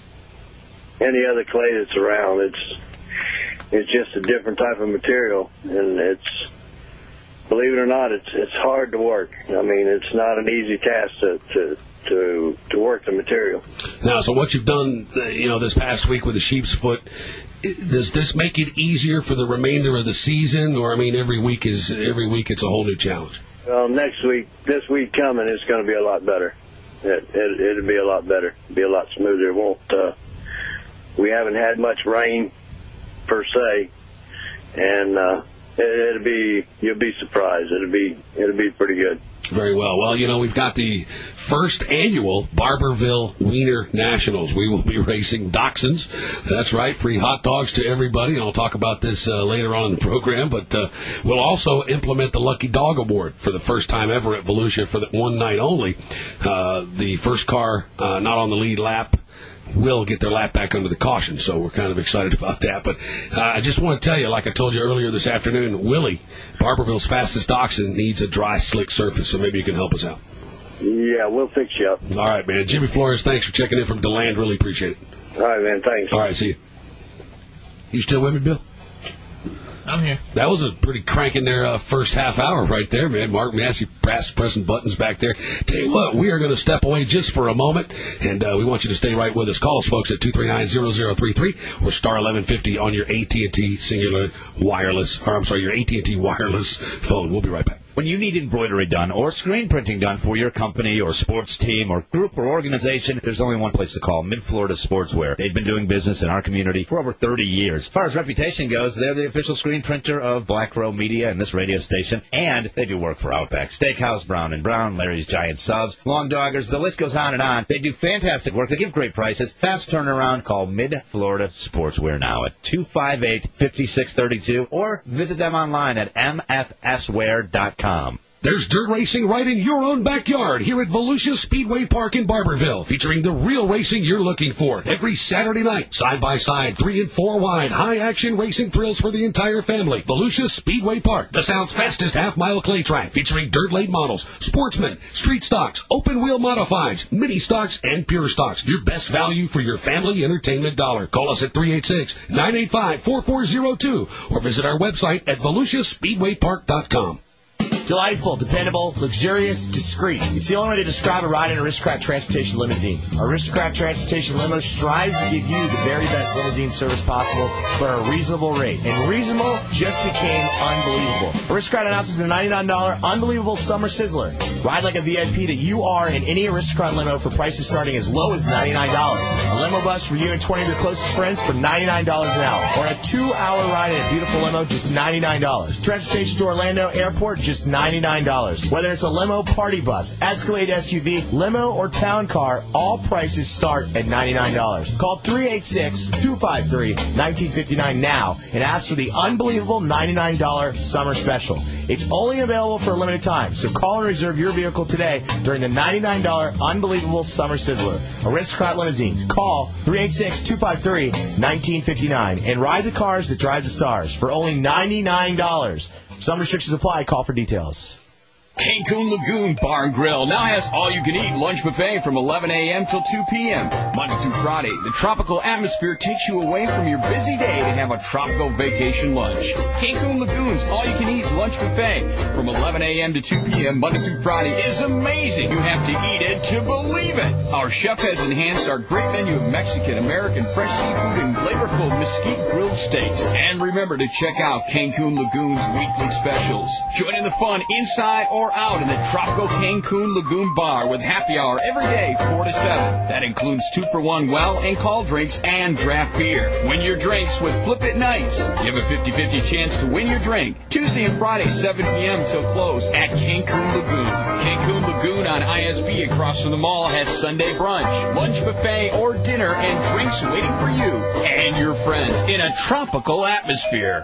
any other clay that's around. It's... It's just a different type of material, and it's, believe it or not, it's it's hard to work. I mean, it's not an easy task to to to, to work the material. Now, so what you've done, you know, this past week with the sheep's foot, does this make it easier for the remainder of the season, or I mean, every week is every week it's a whole new challenge? Well, next week, this week coming, it's going to be a lot better. It, it it'll be a lot better, be a lot smoother. It won't. Uh, we haven't had much rain per se, and uh, it, it'll be, you'll be surprised. It'll be, it'll be pretty good. Very well. Well, you know, we've got the first annual Barberville Wiener Nationals. We will be racing dachshunds. That's right, free hot dogs to everybody, and I'll talk about this uh, later on in the program. But uh, we'll also implement the Lucky Dog Award for the first time ever at Volusia for the one night only. Uh, the first car uh, not on the lead lap will get their lap back under the caution, so we're kind of excited about that. But uh, I just want to tell you, like I told you earlier this afternoon, Willie, Barberville's fastest dachshund, needs a dry, slick surface, so maybe you can help us out. Yeah, we'll fix you up. All right, man. Jimmy Flores, thanks for checking in from DeLand. Really appreciate it. All right, man. Thanks. All right, see you. You still with me, Bill? I'm here. That was a pretty cranking there uh, first half hour right there, man. Mark Massey press, pressing buttons back there. Tell you what, we are going to step away just for a moment, and uh, we want you to stay right with us. Call us, folks, at two three nine, zero zero three three or star eleven fifty on your A T and T Singular Wireless, or I'm sorry, your A T and T Wireless phone. We'll be right back. When you need embroidery done or screen printing done for your company or sports team or group or organization, there's only one place to call, Mid-Florida Sportswear. They've been doing business in our community for over thirty years. As far as reputation goes, they're the official screen printer of Black Crow Media and this radio station, and they do work for Outback Steakhouse, Brown and Brown, Larry's Giant Subs, Long Doggers, the list goes on and on. They do fantastic work. They give great prices. Fast turnaround. Call Mid-Florida Sportswear now at two five eight, five six three two or visit them online at m f s wear dot com. There's dirt racing right in your own backyard here at Volusia Speedway Park in Barberville, featuring the real racing you're looking for every Saturday night. Side-by-side, three and four wide, high-action racing thrills for the entire family. Volusia Speedway Park, the South's fastest half-mile clay track, featuring dirt-late models, sportsmen, street stocks, open-wheel modifieds, mini stocks, and pure stocks. Your best value for your family entertainment dollar. Call us at three eight six, nine eight five, four four zero two or visit our website at volusia speedway park dot com. Delightful, dependable, luxurious, discreet. It's the only way to describe a ride in an Aristocrat Transportation limousine. Aristocrat Transportation Limo strives to give you the very best limousine service possible for a reasonable rate. And reasonable just became unbelievable. Aristocrat announces the ninety-nine dollars Unbelievable Summer Sizzler. Ride like a V I P that you are in any Aristocrat limo for prices starting as low as ninety-nine dollars. A limo bus for you and twenty of your closest friends for ninety-nine dollars an hour. Or a two-hour ride in a beautiful limo, just ninety-nine dollars. Transportation to Orlando Airport, just ninety-nine dollars. Whether it's a limo, party bus, Escalade S U V, limo, or town car, all prices start at ninety-nine dollars. Call three eight six, two five three, one nine five nine now and ask for the unbelievable ninety-nine dollars summer special. It's only available for a limited time, so call and reserve your vehicle today during the ninety-nine dollars Unbelievable Summer Sizzler. Aristocrat Limousines. Call three eight six, two five three, one nine five nine and ride the cars that drive the stars for only ninety-nine dollars. Some restrictions apply. Call for details. Cancun Lagoon Bar and Grill now has all-you-can-eat lunch buffet from eleven a.m. till two p.m. Monday through Friday, the tropical atmosphere takes you away from your busy day to have a tropical vacation lunch. Cancun Lagoon's all-you-can-eat lunch buffet from eleven a.m. to two p.m. Monday through Friday is amazing. You have to eat it to believe it. Our chef has enhanced our great menu of Mexican, American, fresh seafood, and flavorful mesquite grilled steaks. And remember to check out Cancun Lagoon's weekly specials. Join in the fun inside or out in the tropical Cancun Lagoon Bar with happy hour every day, four to seven. That includes two for one well and call drinks and draft beer. Win your drinks with Flip It Nights. You have a fifty-fifty chance to win your drink Tuesday and Friday, seven p.m. till close at Cancun Lagoon. Cancun Lagoon on I S B across from the mall has Sunday brunch, lunch buffet, or dinner and drinks waiting for you and your friends in a tropical atmosphere.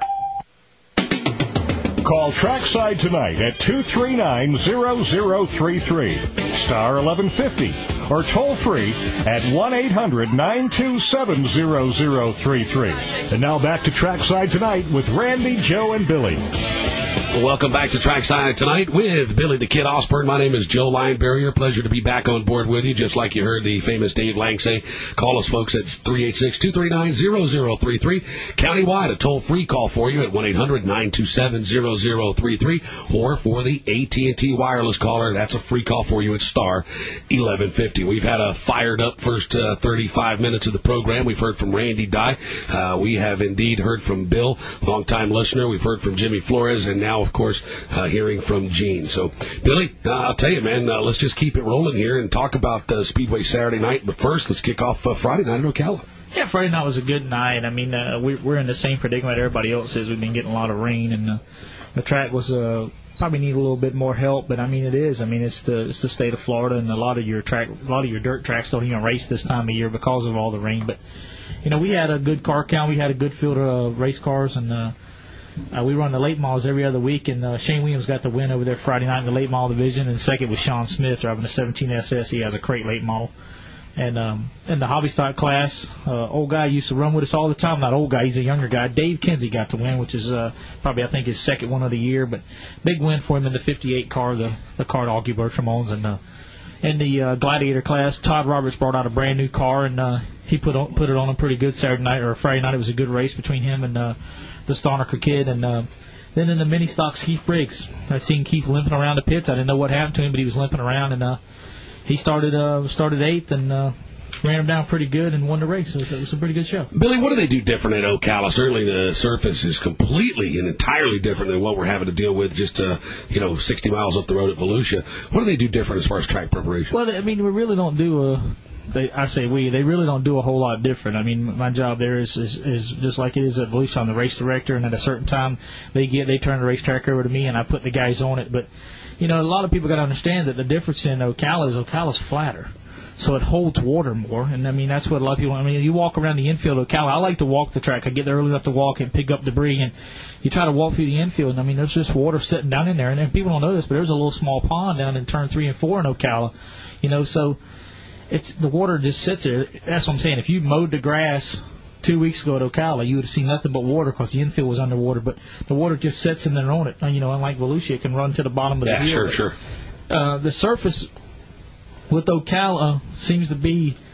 Call Trackside tonight at two three nine, zero zero three three, star eleven fifty, or toll free at one eight hundred, nine two seven, zero zero three three. And now back to Trackside Tonight with Randy, Joe, and Billy. Welcome back to Trackside Tonight with Billy the Kid Osborne. My name is Joe Linebarrier. Pleasure to be back on board with you, just like you heard the famous Dave Lang say. Call us, folks, at three eight six, two three nine, zero zero three three. Countywide, a toll-free call for you at one eight hundred, nine two seven, zero zero three three. Or for the A T and T wireless caller, that's a free call for you at star eleven fifty. We've had a fired-up first uh, thirty-five minutes of the program. We've heard from Randy Dye. Uh, we have indeed heard from Bill, long-time listener. We've heard from Jimmy Flores, and now, of course, uh, hearing from Gene. So, Billy, uh, I'll tell you, man, uh, let's just keep it rolling here and talk about uh, Speedway Saturday night. But first, let's kick off uh, Friday night at Ocala. Yeah, Friday night was a good night. I mean, uh, we, we're in the same predicament everybody else is. We've been getting a lot of rain, and uh, the track was uh, probably need a little bit more help. But I mean, it is. I mean, it's the it's the state of Florida, and a lot of your track, a lot of your dirt tracks don't even race this time of year because of all the rain. But you know, we had a good car count. We had a good field of uh, race cars, and uh, Uh, we run the late models every other week, and uh, Shane Williams got the win over there Friday night in the late model division, and second was Sean Smith driving a seventeen S S. He has a crate late model. And um, in the hobby stock class, uh, old guy used to run with us all the time. Not old guy, he's a younger guy. Dave Kinsey got the win, which is uh, probably, I think, his second one of the year. But big win for him in the fifty-eight car, the, the car that Augie Bertram owns. And uh, in the uh, Gladiator class, Todd Roberts brought out a brand new car, and uh, he put on, put it on a pretty good Saturday night, or Friday night. It was a good race between him and uh, the Stonecker kid. And uh, then in the mini stocks, Keith Briggs. I seen Keith limping around the pits. I didn't know what happened to him, but he was limping around, and uh, he started uh, started eighth and uh, ran him down pretty good and won the race. It was, it was a pretty good show. Billy, what do they do different at Ocala? Certainly the surface is completely and entirely different than what we're having to deal with just, uh, you know, sixty miles up the road at Volusia. What do they do different as far as track preparation? Well, I mean, we really don't do a... They, I say we. They really don't do a whole lot different. I mean, my job there is, is, is just like it is at Volusia. I'm the race director, and at a certain time, they get they turn the racetrack over to me, and I put the guys on it. But, you know, a lot of people got to understand that the difference in Ocala is Ocala's flatter. So it holds water more, and I mean that's what a lot of people. I mean, you walk around the infield of Ocala. I like to walk the track. I get there early enough to walk and pick up debris, and you try to walk through the infield. And I mean, there's just water sitting down in there, and people don't know this, but there's a little small pond down in turn three and four in Ocala. You know, so it's the water just sits there. That's what I'm saying. If you mowed the grass two weeks ago at Ocala, you would have seen nothing but water because the infield was underwater. But the water just sits in there on it. You know, unlike Volusia, it can run to the bottom of yeah, the hill. Yeah, sure, sure. Uh, the surface with Ocala seems to be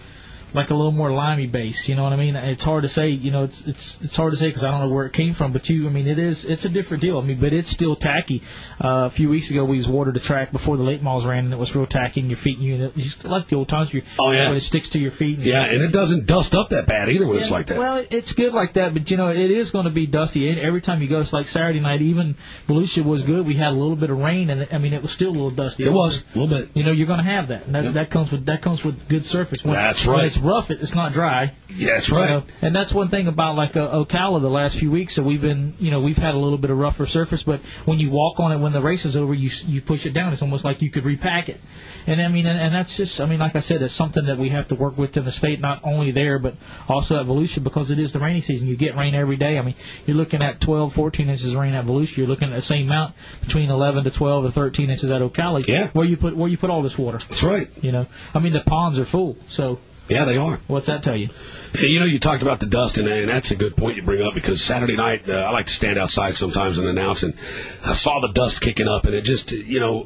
like a little more limey base. You know what I mean? It's hard to say. You know, it's it's it's hard to say because I don't know where it came from. But you, I mean, it is it's a different deal. I mean, but it's still tacky. Uh, a few weeks ago, we was watered the track before the late models ran, and it was real tacky in your feet. And you, you just like the old times. You, oh yeah, when it sticks to your feet. And yeah, and it doesn't dust up that bad either when yeah, it's like that. Well, it's good like that, but you know, it is going to be dusty every time you go. It's like Saturday night. Even Volusia was good. We had a little bit of rain, and I mean, it was still a little dusty. It was a little bit. You know, you're going to have that. And that, yep. that comes with that comes with good surface. When, that's right. When it's rough, it's not dry. Yeah, that's right. You know? And that's one thing about like uh, Ocala the last few weeks. So we've been, you know, we've had a little bit of rougher surface, but when you walk on it when the race is over, you you push it down. It's almost like you could repack it. And I mean, and, and that's just, I mean, like I said, it's something that we have to work with in the state, not only there, but also at Volusia, because it is the rainy season. You get rain every day. I mean, you're looking at twelve, fourteen inches of rain at Volusia. You're looking at the same amount between eleven to twelve or thirteen inches at Ocala. Yeah. Where you put where you put all this water. That's right. You know, I mean, the ponds are full. So. Yeah, they are. What's that tell you? You know, you talked about the dust, and, and that's a good point you bring up, because Saturday night, uh, I like to stand outside sometimes and announce, and I saw the dust kicking up, and it just, you know,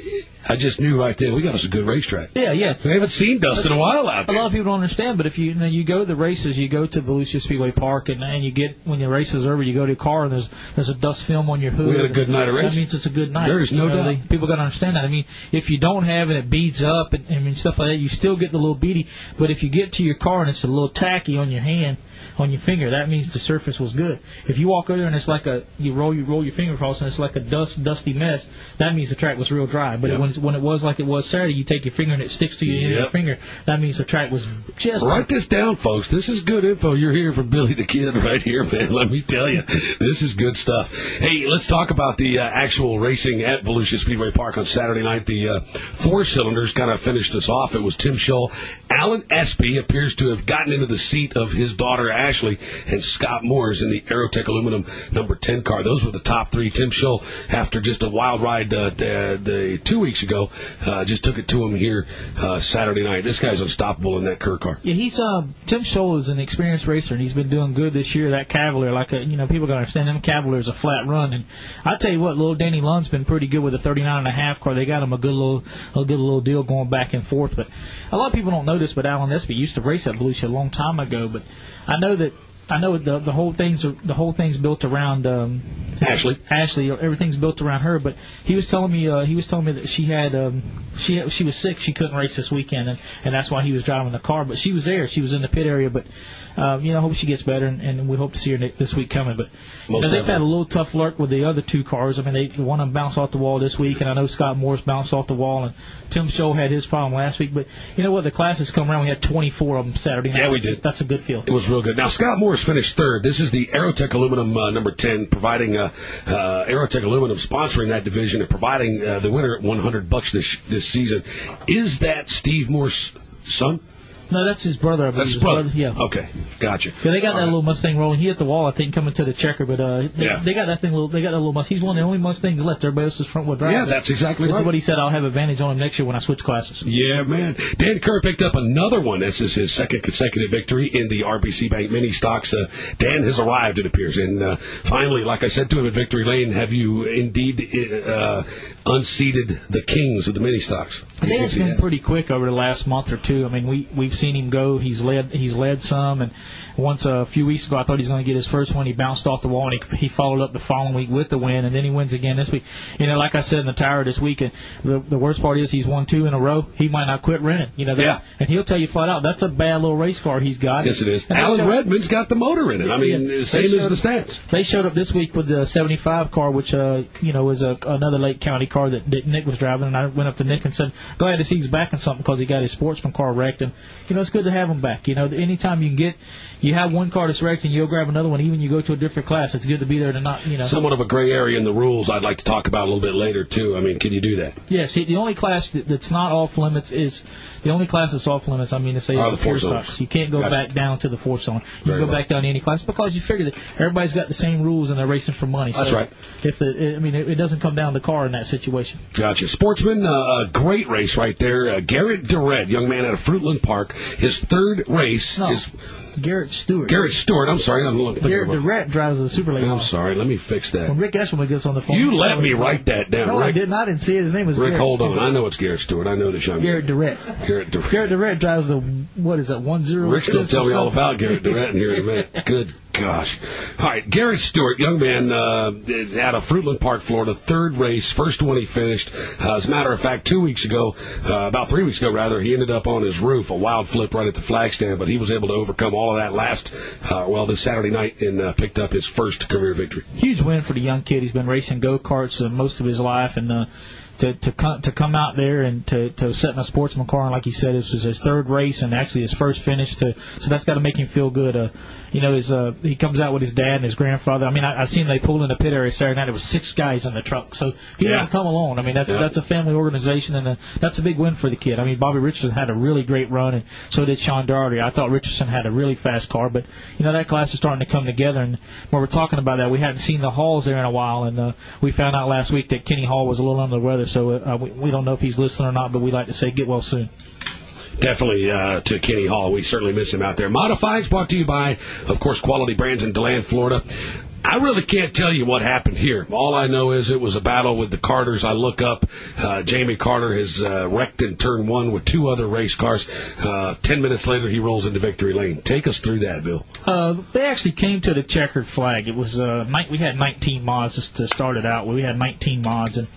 I just knew right there, we got us a good racetrack. Yeah, yeah. We haven't seen dust in a while out there. A lot of people don't understand, but if you, you know, you go to the races, you go to Volusia Speedway Park, and, and you get, when the race is over, you go to a car, and there's there's a dust film on your hood. We had a good night of racing. That means it's a good night. There is no you know, doubt. They, people got to understand that. I mean, if you don't have it, it beads up, and I mean, stuff like that, you still get the little beady, but if you get to your car and it's a little tacky on your hand, on your finger, that means the surface was good. If you walk over there and it's like a, you roll you roll your finger across and it's like a dust dusty mess, that means the track was real dry. But yep. when, when it was like it was Saturday, you take your finger and it sticks to your, yep. your finger, that means the track was just... Write this down, folks. This is good info. You're hearing from Billy the Kid right here, man. Let me tell you, this is good stuff. Hey, let's talk about the uh, actual racing at Volusia Speedway Park on Saturday night. The uh, four cylinders kind of finished us off. It was Tim Schull. Alan Espy appears to have gotten into the seat of his daughter, Ashley, and Scott Moores in the Aerotech Aluminum number ten car. Those were the top three. Tim Schull, after just a wild ride uh, the, the two weeks ago, uh, just took it to him here uh, Saturday night. This guy's unstoppable in that Kerr car. Yeah, he's uh, Tim Schull is an experienced racer, and he's been doing good this year. That Cavalier, like a, you know, people got to understand them Cavalier's a flat run, and I tell you what, little Danny Lund's been pretty good with a thirty-nine and a half car. They got him a good little, a good little deal going back and forth. But a lot of people don't know this, but Alan Espy used to race at Volusia a long time ago. But I know that. I know the the whole thing's the whole thing's built around um, Ashley. Ashley, everything's built around her. But he was telling me uh, he was telling me that she had um, she she was sick. She couldn't race this weekend, and, and that's why he was driving the car. But she was there. She was in the pit area. But um, you know, I hope she gets better, and, and we hope to see her this week coming. But you know, they've had a little tough luck with the other two cars. I mean, they one of them bounced off the wall this week, and I know Scott Morris bounced off the wall, and Tim Schull had his problem last week. But you know what? The classes come around. We had twenty-four of them Saturday night. Yeah, we that's, did. That's a good feel. It was real good. Now, Scott Morris finished third. This is the Aerotech Aluminum uh, number ten, providing uh, uh, Aerotech Aluminum sponsoring that division and providing uh, the winner one hundred bucks this this season. Is that Steve Morris' son? No, that's his brother. I believe. That's his brother. brother. Yeah. Okay, gotcha. Yeah, they got All that right. little Mustang rolling. He hit the wall, I think, coming to the checker. But uh, they, Yeah. they got that thing. Little, they got that little Mustang. He's one of the only Mustangs left. Everybody else is front wheel drive. Yeah, that's exactly this right. is what he said. I'll have advantage on him next year when I switch classes. Yeah, man. Dan Kerr picked up another one. This is his second consecutive victory in the R B C Bank Mini Stocks. Uh, Dan has arrived, it appears. And uh, finally, like I said to him at Victory Lane, have you indeed uh, unseated the kings of the Mini Stocks? I think it's been pretty quick over the last month or two. I mean, we we've seen him go. He's led he's led some, and once uh, a few weeks ago, I thought he was going to get his first one. He bounced off the wall, and he, he followed up the following week with the win, and then he wins again this week. You know, like I said in the tower this week, uh, the the worst part is he's won two in a row. He might not quit renting. You know, that, yeah. And he'll tell you flat out that's a bad little race car he's got. Yes, it is. And Alan showed, Redmond's got the motor in it. I mean, yeah, same showed, as the stats. They showed up this week with the seventy-five car, which uh, you know was a, another Lake County car that, that Nick was driving, and I went up to Nick and said, glad to see he's back in something because he got his sportsman car wrecked, and you know it's good to have him back. You know, anytime you can get, you have one car that's wrecked and you'll grab another one, even you go to a different class, it's good to be there to not, you know. Somewhat of a gray area in the rules I'd like to talk about a little bit later, too. I mean, can you do that? Yes, the only class that, that's not off limits is, the only class that's off limits, I mean to say, Are is the the pure four cylinders. stocks. You can't go Got back it. down to the four cylinder. You Very can go well. back down to any class because you figure that everybody's got the same rules and they're racing for money. That's so right. If the, I mean, it, it doesn't come down to the car in that situation. Gotcha. Sportsman, uh, a great race right there. Uh, Garrett Durrett, young man out of Fruitland Park. His third race No. is... Garrett Stewart. Garrett Stewart. I'm sorry. I'm looking. Garrett Durrett drives the Super Late I'm model. sorry. Let me fix that. When Rick Eshelman gets on the phone. You let me write that down, No, Rick. I didn't. I didn't see it. His name was Rick, Garrett hold Stewart. on. I know it's Garrett Stewart. I know this young Garrett man. Durrett. Garrett Durrett. Garrett Durrett drives the, what is that, one zero? Rick's going to tell me all about Garrett Durrett in here in a minute. Good gosh. All right, Garrett Stewart, young man, uh, out of Fruitland Park, Florida, third race, first one he finished. Uh, as a matter of fact, two weeks ago, uh, about three weeks ago, rather, he ended up on his roof, a wild flip right at the flag stand, but he was able to overcome all of that last, uh, well, this Saturday night and uh, picked up his first career victory. Huge win for the young kid. He's been racing go-karts uh, most of his life, and uh, to to come to come out there and to to set in a sportsman car, and like he said, this was his third race and actually his first finish. To so that's got to make him feel good. Uh, you know, his uh, he comes out with his dad and his grandfather. I mean, I, I seen they pulled in the pit area Saturday night. There was six guys in the truck, so he Yeah. didn't come alone. I mean, that's Yeah. that's a family organization, and a, that's a big win for the kid. I mean, Bobby Richardson had a really great run, and so did Sean Doherty. I thought Richardson had a really fast car, but you know that class is starting to come together. And when we're talking about that, we hadn't seen the Halls there in a while, and uh, we found out last week that Kenny Hall was a little under the weather, so uh, we, we don't know if he's listening or not, but we like to say get well soon. Definitely uh, to Kenny Hall. We certainly miss him out there. Modifieds brought to you by, of course, Quality Brands in DeLand, Florida. I really can't tell you what happened here. All I know is it was a battle with the Carters. I look up, uh, Jamie Carter has uh, wrecked in turn one with two other race cars. Uh, ten minutes later, he rolls into victory lane. Take us through that, Bill. Uh, they actually came to the checkered flag. It was uh, ni- we had nineteen mods just to start it out. We had nineteen mods, and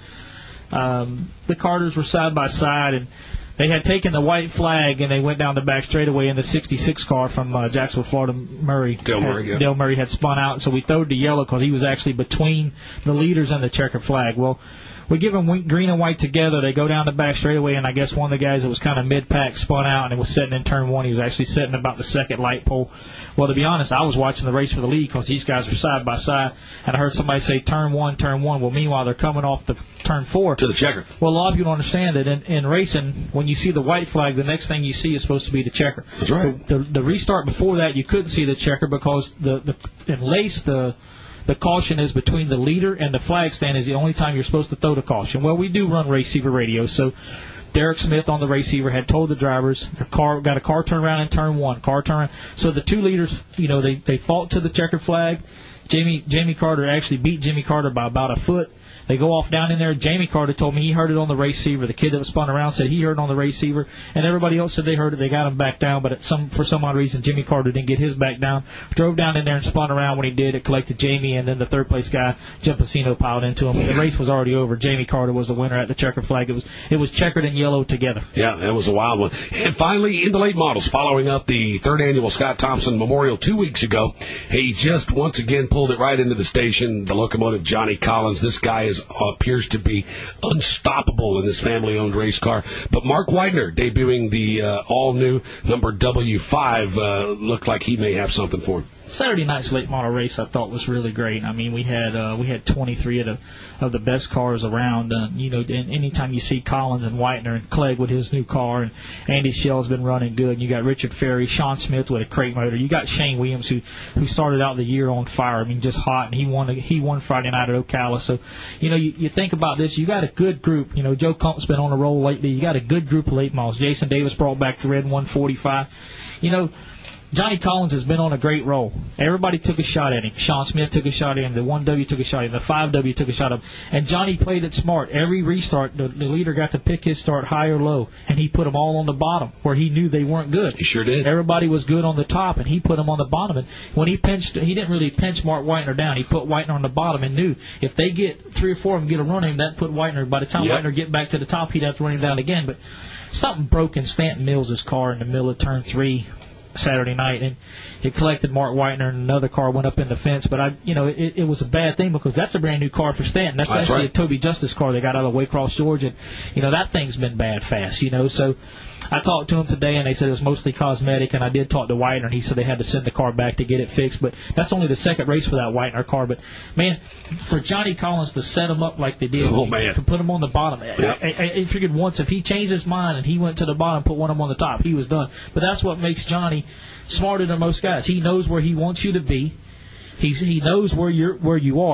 um, the Carters were side by side, and they had taken the white flag, and they went down the back straightaway in the sixty-six car from uh, Jacksonville, Florida. Murray, Dale Murray, had, yeah. Dale Murray had spun out, so we throwed the yellow because he was actually between the leaders and the checkered flag. Well, we give them green and white together. They go down the back straightaway, and I guess one of the guys that was kind of mid-pack spun out and it was sitting in turn one. He was actually sitting about the second light pole. Well, to be honest, I was watching the race for the lead because these guys were side by side, and I heard somebody say turn one, turn one. Well, meanwhile, they're coming off the turn four. To the checker. Well, a lot of you don't understand that in, in racing, when you see the white flag, the next thing you see is supposed to be the checker. That's right. The, the, the restart before that, you couldn't see the checker because the, the in lace, the the caution is between the leader and the flag stand is the only time you're supposed to throw the caution. Well, we do run receiver radio, so Derek Smith on the receiver had told the drivers, the car got a car turnaround in turn one, car turn. So the two leaders, you know, they they fought to the checkered flag. Jamie Jamie Carter actually beat Jimmy Carter by about a foot. They go off down in there. Jamie Carter told me he heard it on the receiver. The kid that was spun around said he heard it on the receiver, and everybody else said they heard it. They got him back down, but at some for some odd reason, Jimmy Carter didn't get his back down. Drove down in there and spun around. When he did, it collected Jamie, and then the third place guy, Giampacino, piled into him. The race was already over. Jamie Carter was the winner at the checkered flag. It was it was checkered and yellow together. Yeah, that was a wild one. And finally, in the late models, following up the third annual Scott Thompson Memorial two weeks ago, he just once again pulled it right into the station. The locomotive Johnny Collins. This guy is appears to be unstoppable in this family-owned race car. But Mark Widener, debuting the uh, all-new number W five, uh, looked like he may have something for him. Saturday night's late model race I thought was really great. I mean, we had uh, we had twenty-three of the of the best cars around. Uh, you know, and anytime you see Collins and Whitener and Clegg with his new car, and Andy Schell's been running good. And you got Richard Ferry, Sean Smith with a crate motor. You got Shane Williams who who started out the year on fire. I mean, just hot, and he won he won Friday night at Ocala. So, you know, you, you think about this. You got a good group. You know, Joe Kump's been on a roll lately. You got a good group of late models. Jason Davis brought back the red one forty-five. You know, Johnny Collins has been on a great roll. Everybody took a shot at him. Sean Smith took a shot at him. The one W took a shot at him. The five W took a shot at him. And Johnny played it smart. Every restart, the, the leader got to pick his start high or low, and he put them all on the bottom where he knew they weren't good. He sure did. Everybody was good on the top, and he put them on the bottom. And when he pinched, he didn't really pinch Mark Whitener down. He put Whitener on the bottom and knew if they get three or four of them get a run on him, that put Whitener. By the time Yep. Whitener get back to the top, he'd have to run him down again. But something broke in Stanton Mills' car in the middle of turn three Saturday night, and it collected Mark Whitener, and another car went up in the fence. But I, you know, it, it was a bad thing because that's a brand new car for Stanton. That's, That's actually right. a Toby Justice car they got out of Waycross, Georgia. And, you know, that thing's been bad fast. You know, so I talked to him today, and they said it was mostly cosmetic. And I did talk to Whitener, and he said they had to send the car back to get it fixed. But that's only the second race for that Whitener car. But man, for Johnny Collins to set him up like they did, Oh, man. to put him on the bottom, Yep. I, I, I figured once if he changed his mind and he went to the bottom, put one of them on the top, he was done. But that's what makes Johnny smarter than most guys. He knows where he wants you to be. He's, he knows where you're where you are,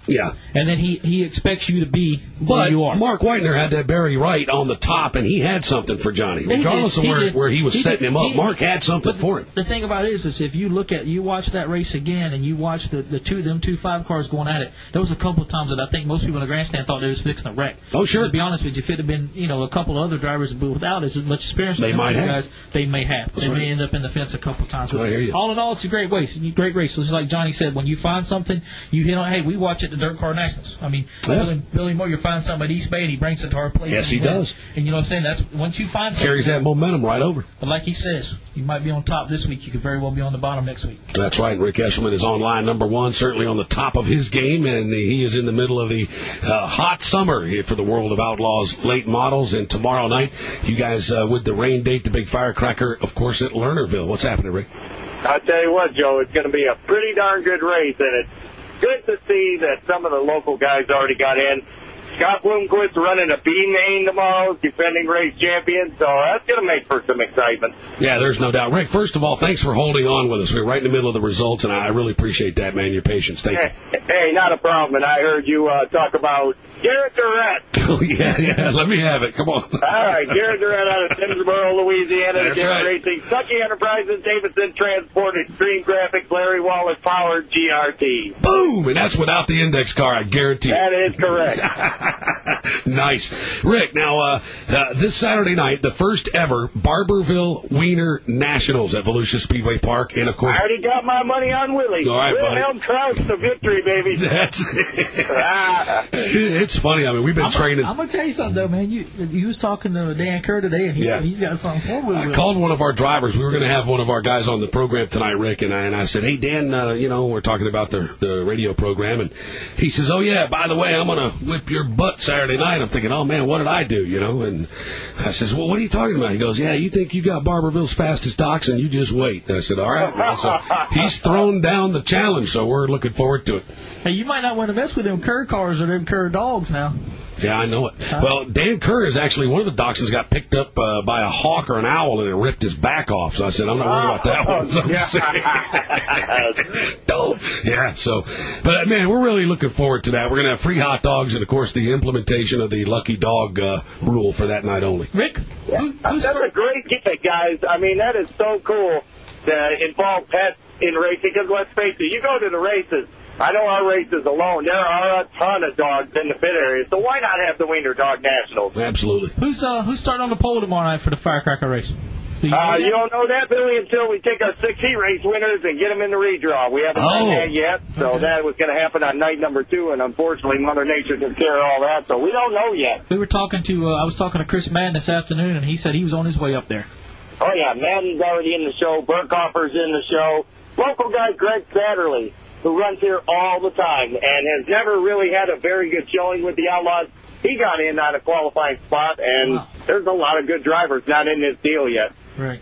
Yeah. And then he, he expects you to be but where you are. Mark Whitener had that Barry Wright on the top, and he had something for Johnny. Regardless he of where, did. where he was he setting did. him up, he, Mark had something for him. The thing about it is, is if you look at, you watch that race again, and you watch the, the two, them two five cars going at it, there was a couple of times that I think most people in the grandstand thought they was fixing a wreck. Oh, sure. To be honest with you, if it had been, you know, a couple of other drivers without as much experience they as might have. guys, they may have. They right. may end up in the fence a couple of times. I hear you. All in all, it's a great race. Great race. Just like Johnny said, when you find something, you hit on, hey, we watch it at the Dirt Car Nationals. I mean, yeah. Billy, Billy Moore, you find something at East Bay, and he brings it to our place. Yes, he wins. does. And you know what I'm saying? That's once you find something. Carries that momentum right over. But like he says, you might be on top this week. You could very well be on the bottom next week. That's right. Rick Eshelman is on line number one, certainly on the top of his game, and he is in the middle of the uh, hot summer here for the World of Outlaws late models. And tomorrow night, you guys uh, with the rain date, the big firecracker, of course, at Lernerville. What's happening, Rick? I'll tell you what, Joe, it's going to be a pretty darn good race, and it's good to see that some of the local guys already got in. Scott Bloomquist running a B-main tomorrow, defending race champion, so that's going to make for some excitement. Yeah, there's no doubt. Rick, first of all, thanks for holding on with us. We're right in the middle of the results, and I really appreciate that, man, your patience. Thank hey, you. Hey, not a problem, and I heard you uh, talk about Garrett Durrett. Oh, yeah, yeah, let me have it. Come on. All right, Garrett Durrett out of Tinsboro, Louisiana. That's Garrett right. Racing, Stuckey Enterprises, Davidson Transport, Extreme Graphics, Larry Wallace Powered, G R T. Boom! And that's without the index car, I guarantee you. That is correct. Nice. Rick, now, uh, uh, this Saturday night, the first ever Barberville Wiener Nationals at Volusia Speedway Park. And, of course, I already got my money on Willie. All right, Wilhelm Krauss to victory, baby. That's it. It's funny. I mean, we've been I'm training. A, I'm going to tell you something, though, man. You you was talking to Dan Kerr today, and he, Yeah. he's got something for Willie. I called one of our drivers. We were going to have one of our guys on the program tonight, Rick, and I, and I said, hey, Dan, uh, you know, we're talking about the, the radio program. And he says, oh, yeah, by the way, I'm going to whip your butt Saturday night. I'm thinking, oh, man, what did I do, you know? And I says, well, what are you talking about? He goes, yeah, you think you got Barberville's fastest dachshund, you just wait. And I said, all right. Well, so he's thrown down the challenge, so we're looking forward to it. Hey, you might not want to mess with them Kerr cars or them Kerr dogs now. Yeah, I know it. Well, Dan Kerr is actually one of the dachshunds got picked up uh, by a hawk or an owl, and it ripped his back off. So I said, I'm not worried about that one. So no. Yeah, so, but uh, man, we're really looking forward to that. We're going to have free hot dogs and, of course, the implementation of the lucky dog uh, rule for that night only. Rick? Yeah. Who, That's a great gimmick, guys. I mean, that is so cool to involve pets in racing, because let's face it, you go to the races, I know our races alone, there are a ton of dogs in the pit area, so why not have the Wiener Dog Nationals? Absolutely. Who's uh, who's starting on the pole tomorrow night for the firecracker race? Do you, Uh, know you don't know that, Billy, until we take our six heat race winners and get them in the redraw. We haven't done Oh. that yet, so Okay. that was going to happen on night number two, and unfortunately Mother Nature took care of all that, so we don't know yet. We were talking to, uh, I was talking to Chris Madden this afternoon, and he said he was on his way up there. Oh, yeah, Madden's already in the show. Burkhoffer's in the show. Local guy Greg Satterley, who runs here all the time and has never really had a very good showing with the Outlaws. He got in on a qualifying spot, and Wow. there's a lot of good drivers not in this deal yet. Right.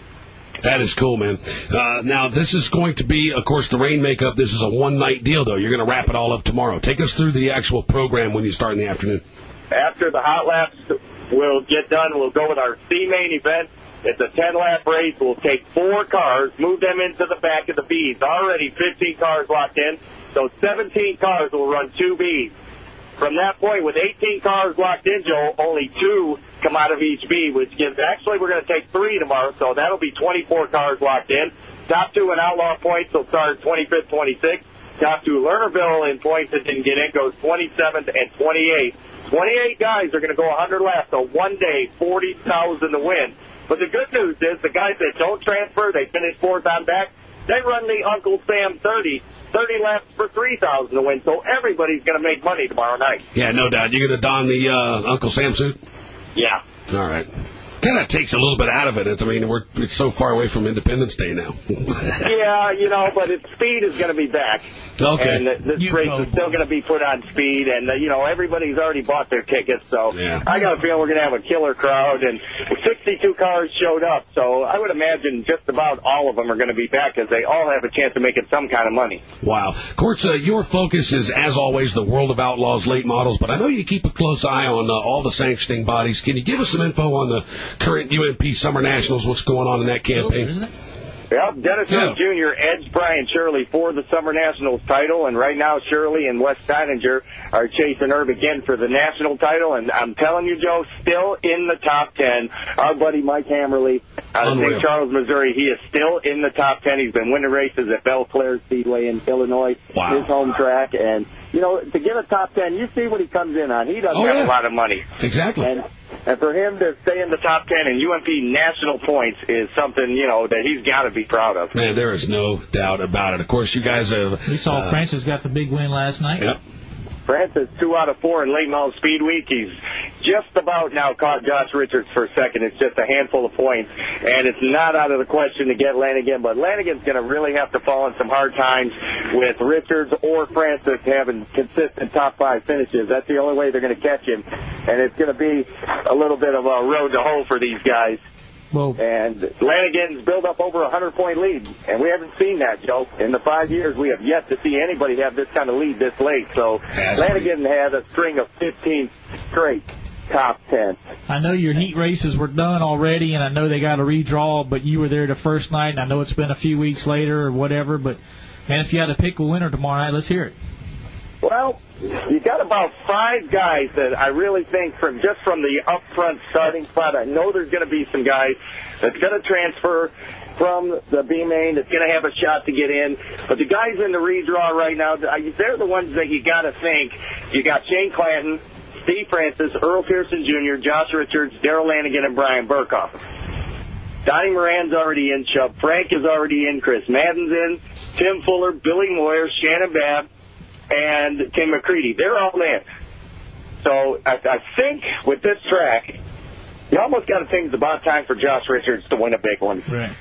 That is cool, man. Uh, now, this is going to be, of course, the rain makeup. This is a one-night deal, though. You're going to wrap it all up tomorrow. Take us through the actual program when you start in the afternoon. After the hot laps will get done, we'll go with our C-main event. It's a ten-lap race. We'll take four cars, move them into the back of the Bs. Already fifteen cars locked in, so seventeen cars will run two Bs. From that point, with eighteen cars locked in, Joe, only two come out of each B, which gives, actually we're going to take three tomorrow, so that'll be twenty-four cars locked in. Top two in Outlaw points will start twenty-fifth, twenty-sixth. Top two Lernerville in points that didn't get in goes twenty-seventh and twenty-eighth. twenty-eight guys are going to go one hundred laps, so one day, forty thousand to win. But the good news is the guys that don't transfer, they finish fourth on back, they run the Uncle Sam thirty, thirty laps for three thousand to win. So everybody's going to make money tomorrow night. Yeah, no doubt. You're going to don the uh, Uncle Sam suit? Yeah. All right. Kind of takes a little bit out of it. It's, I mean, we're it's so far away from Independence Day now. Yeah, you know, but its speed is going to be back. Okay. And uh, this You race know. is still going to be put on speed, and, uh, you know, everybody's already bought their tickets, so Yeah. I got a feeling we're going to have a killer crowd, and sixty-two cars showed up, so I would imagine just about all of them are going to be back, as they all have a chance of making some kind of money. Wow. Of course, uh, your focus is, as always, the World of Outlaws late models, but I know you keep a close eye on uh, all the sanctioning bodies. Can you give us some info on the current U M P Summer Nationals, what's going on in that campaign? Isn't it? Yep, Dennis Yeah. Rose Junior edged Brian Shirley for the Summer Nationals title, and right now Shirley and Wes Steininger are chasing Herb again for the national title, and I'm telling you, Joe, still in the top ten. Our buddy Mike Hammerly out of Unreal. Saint Charles, Missouri, he is still in the top ten. He's been winning races at Belle Claire Speedway in Illinois, Wow. his home track, and, you know, to get a top ten, you see what he comes in on. He doesn't Oh, have yeah. a lot of money. Exactly. And And for him to stay in the top ten in U M P national points is something, you know, that he's got to be proud of. Man, there is no doubt about it. Of course, you guys have... We saw uh, Francis got the big win last night. Yep. Francis, two out of four in late model speed week. He's just about now caught Josh Richards for a second. It's just a handful of points, and it's not out of the question to get Lanigan, but Lanigan's going to really have to fall in some hard times with Richards or Francis having consistent top five finishes. That's the only way they're going to catch him, and it's going to be a little bit of a road to hoe for these guys. Well, And Lanigan's built up over a hundred-point lead, and we haven't seen that, Joe. In the five years, we have yet to see anybody have this kind of lead this late. So That's Lanigan had a string of fifteen straight top ten. I know your heat races were done already, and I know they got a redraw, but you were there the first night, and I know it's been a few weeks later or whatever, but, man, if you had to pick a winner tomorrow night, let's hear it. Well, you got about five guys that I really think from just from the up front starting spot, I know there's going to be some guys that's going to transfer from the B main that's going to have a shot to get in. But the guys in the redraw right now, they're the ones that you got to think. You got Shane Clanton, Steve Francis, Earl Pearson Junior, Josh Richards, Darrell Lanigan, and Brian Burkhoff. Donnie Moran's already in, Chubb Frank is already in, Chris Madden's in, Tim Fuller, Billy Moyer, Shannon Babb, and Tim McCready. They're all in. So I, I think with this track, you almost got to think it's about time for Josh Richards to win a big one. Right.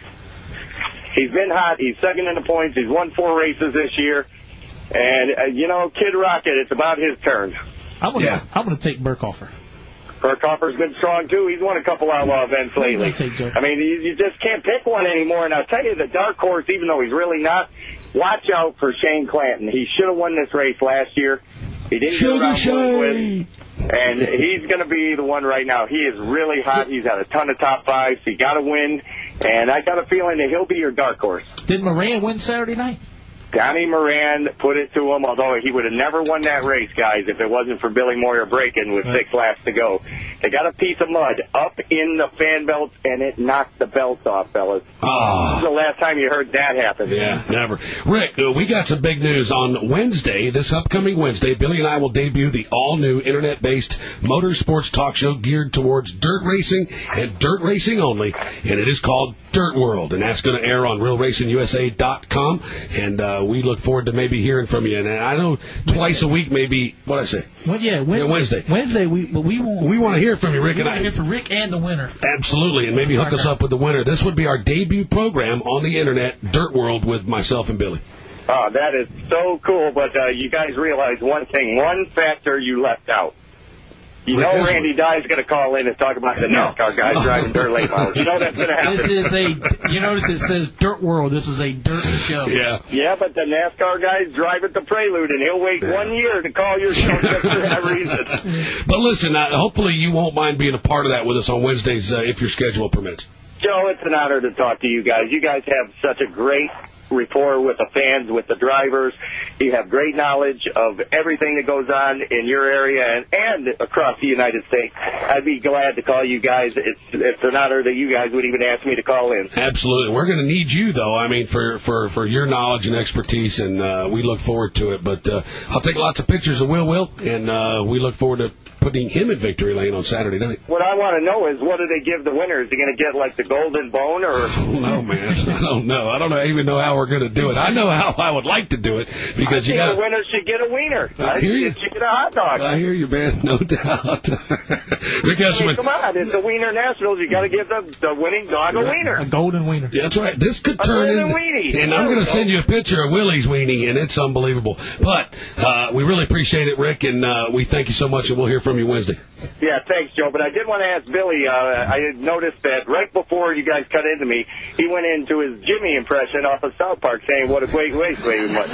He's been hot. He's second in the points. He's won four races this year. And, uh, you know, Kid Rocket, it's about his turn. I'm going Yeah. to I'm gonna take Burkhofer. Burkhoffer's been strong, too. He's won a couple outlaw events lately. I'll take Joe. I mean, you, you just can't pick one anymore. And I'll tell you, the dark horse, even though he's really not, watch out for Shane Clanton. He should have won this race last year. He didn't Sugar get around Shane. with and he's going to be the one right now. He is really hot. He's had a ton of top fives. He got to win, and I got a feeling that he'll be your dark horse. Did Moran win Saturday night? Donnie Moran put it to him, although he would have never won that race, guys, if it wasn't for Billy Moyer breaking with six laps to go. They got a piece of mud up in the fan belts, and it knocked the belts off, fellas. Oh. This is the last time you heard that happen. Yeah, never. Rick, uh, we got some big news. On Wednesday, this upcoming Wednesday, Billy and I will debut the all-new internet-based motorsports talk show geared towards dirt racing and dirt racing only, and it is called Dirt World, and that's going to air on real racing U S A dot com, and uh, we look forward to maybe hearing from you. And I know twice a week, maybe, what'd I say? Well, yeah, Wednesday. Yeah, Wednesday. Wednesday, we, but we won't. We want to hear from you, Rick We and want I. to hear from Rick and the winner. Absolutely, and maybe hook us up with the winner. This would be our debut program on the internet, Dirt World, with myself and Billy. Oh, that is so cool, but uh, you guys realize one thing, one factor you left out. You know Rick, Randy Dye's going to call in and talk about the NASCAR guys No. driving dirt late models. You know that's going to happen. This is a. You notice it says Dirt World. This is a dirt show. Yeah. Yeah, but the NASCAR guys drive at the Prelude, and he'll wait one year to call your show just for that reason. But listen, uh, hopefully you won't mind being a part of that with us on Wednesdays uh, if your schedule permits. Joe, it's an honor to talk to you guys. You guys have such a great rapport with the fans, with the drivers. You have great knowledge of everything that goes on in your area and, and across the United States. I'd be glad to call you guys. It's, it's an honor that you guys would even ask me to call in. Absolutely. We're going to need you, though, I mean, for, for, for your knowledge and expertise, and uh, we look forward to it. But uh, I'll take lots of pictures of Will Will, and uh, we look forward to putting him in victory lane on Saturday night. What I want to know is, what do they give the winner? Is he going to get, like, the golden bone? Or I don't know, man. I don't know. I don't know, even know how we're going to do it. I know how I would like to do it, because I you think got the winner should get a wiener. I hear you. Should get a hot dog. I hear you, man. No doubt. We got I some. mean, come on, it's the Wiener Nationals. You got to give the, the winning dog a wiener. A golden wiener. Yeah, that's right. This could A turn golden into, weenie. and I'm There going we to go. send you a picture of Willie's weenie, and it's unbelievable. But uh, we really appreciate it, Rick, and uh, we thank you so much, and we'll hear from you Wednesday. Yeah, thanks, Joe. But I did want to ask Billy. Uh, I had noticed that right before you guys cut into me, he went into his Jimmy impression off of South Park, saying, "What a great race, very much."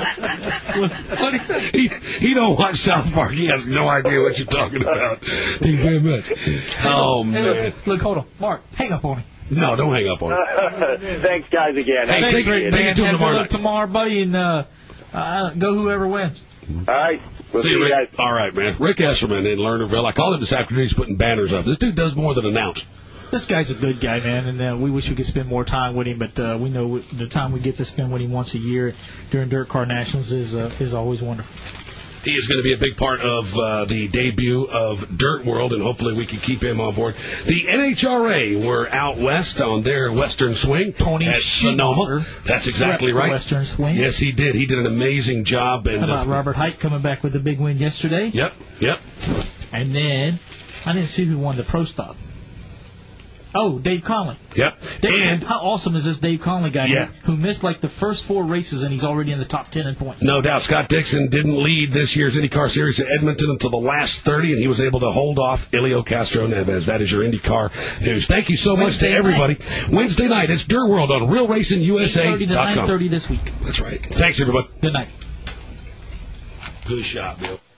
What he said? He, he don't watch South Park. He has no idea what you're talking about. Thank you very much. Oh, Hey, man. look, look, hold on. Mark, hang up on him. No, don't hang up on it. Thanks, guys, again. Hey, take, great, take man. it to him Have tomorrow good night. luck tomorrow, buddy, and uh, uh, go whoever wins. All right. We'll see, see you, you Rick. guys. All right, man. Rick Esserman in Lernerville. I called him this afternoon. He's putting banners up. This dude does more than announce. This guy's a good guy, man, and uh, we wish we could spend more time with him. But uh, we know the time we get to spend with him once a year during Dirt Car Nationals is uh, is always wonderful. He is going to be a big part of uh, the debut of Dirt World, and hopefully we can keep him on board. The N H R A were out west on their Western Swing Tony at Sonoma. That's exactly right. Western Swing. Yes, he did. He did an amazing job. And How about uh, Robert Hite coming back with the big win yesterday? Yep, yep. And then I didn't see who won the Pro Stop. Oh, Dave Conley. Yep. Dave, and how awesome is this Dave Conley guy Yeah. who, who missed like the first four races and he's already in the top ten in points? no doubt, Scott Dixon didn't lead this year's IndyCar Series at Edmonton until the last thirty, and he was able to hold off Elio Castro Neves. That is your IndyCar news. Thank you so Wednesday much to everybody. Night. Wednesday night, it's Dirt World on Real Racing U S A dot com. eight thirty to nine thirty this week. That's right. Thanks, everybody. Good night. Good shot, Bill.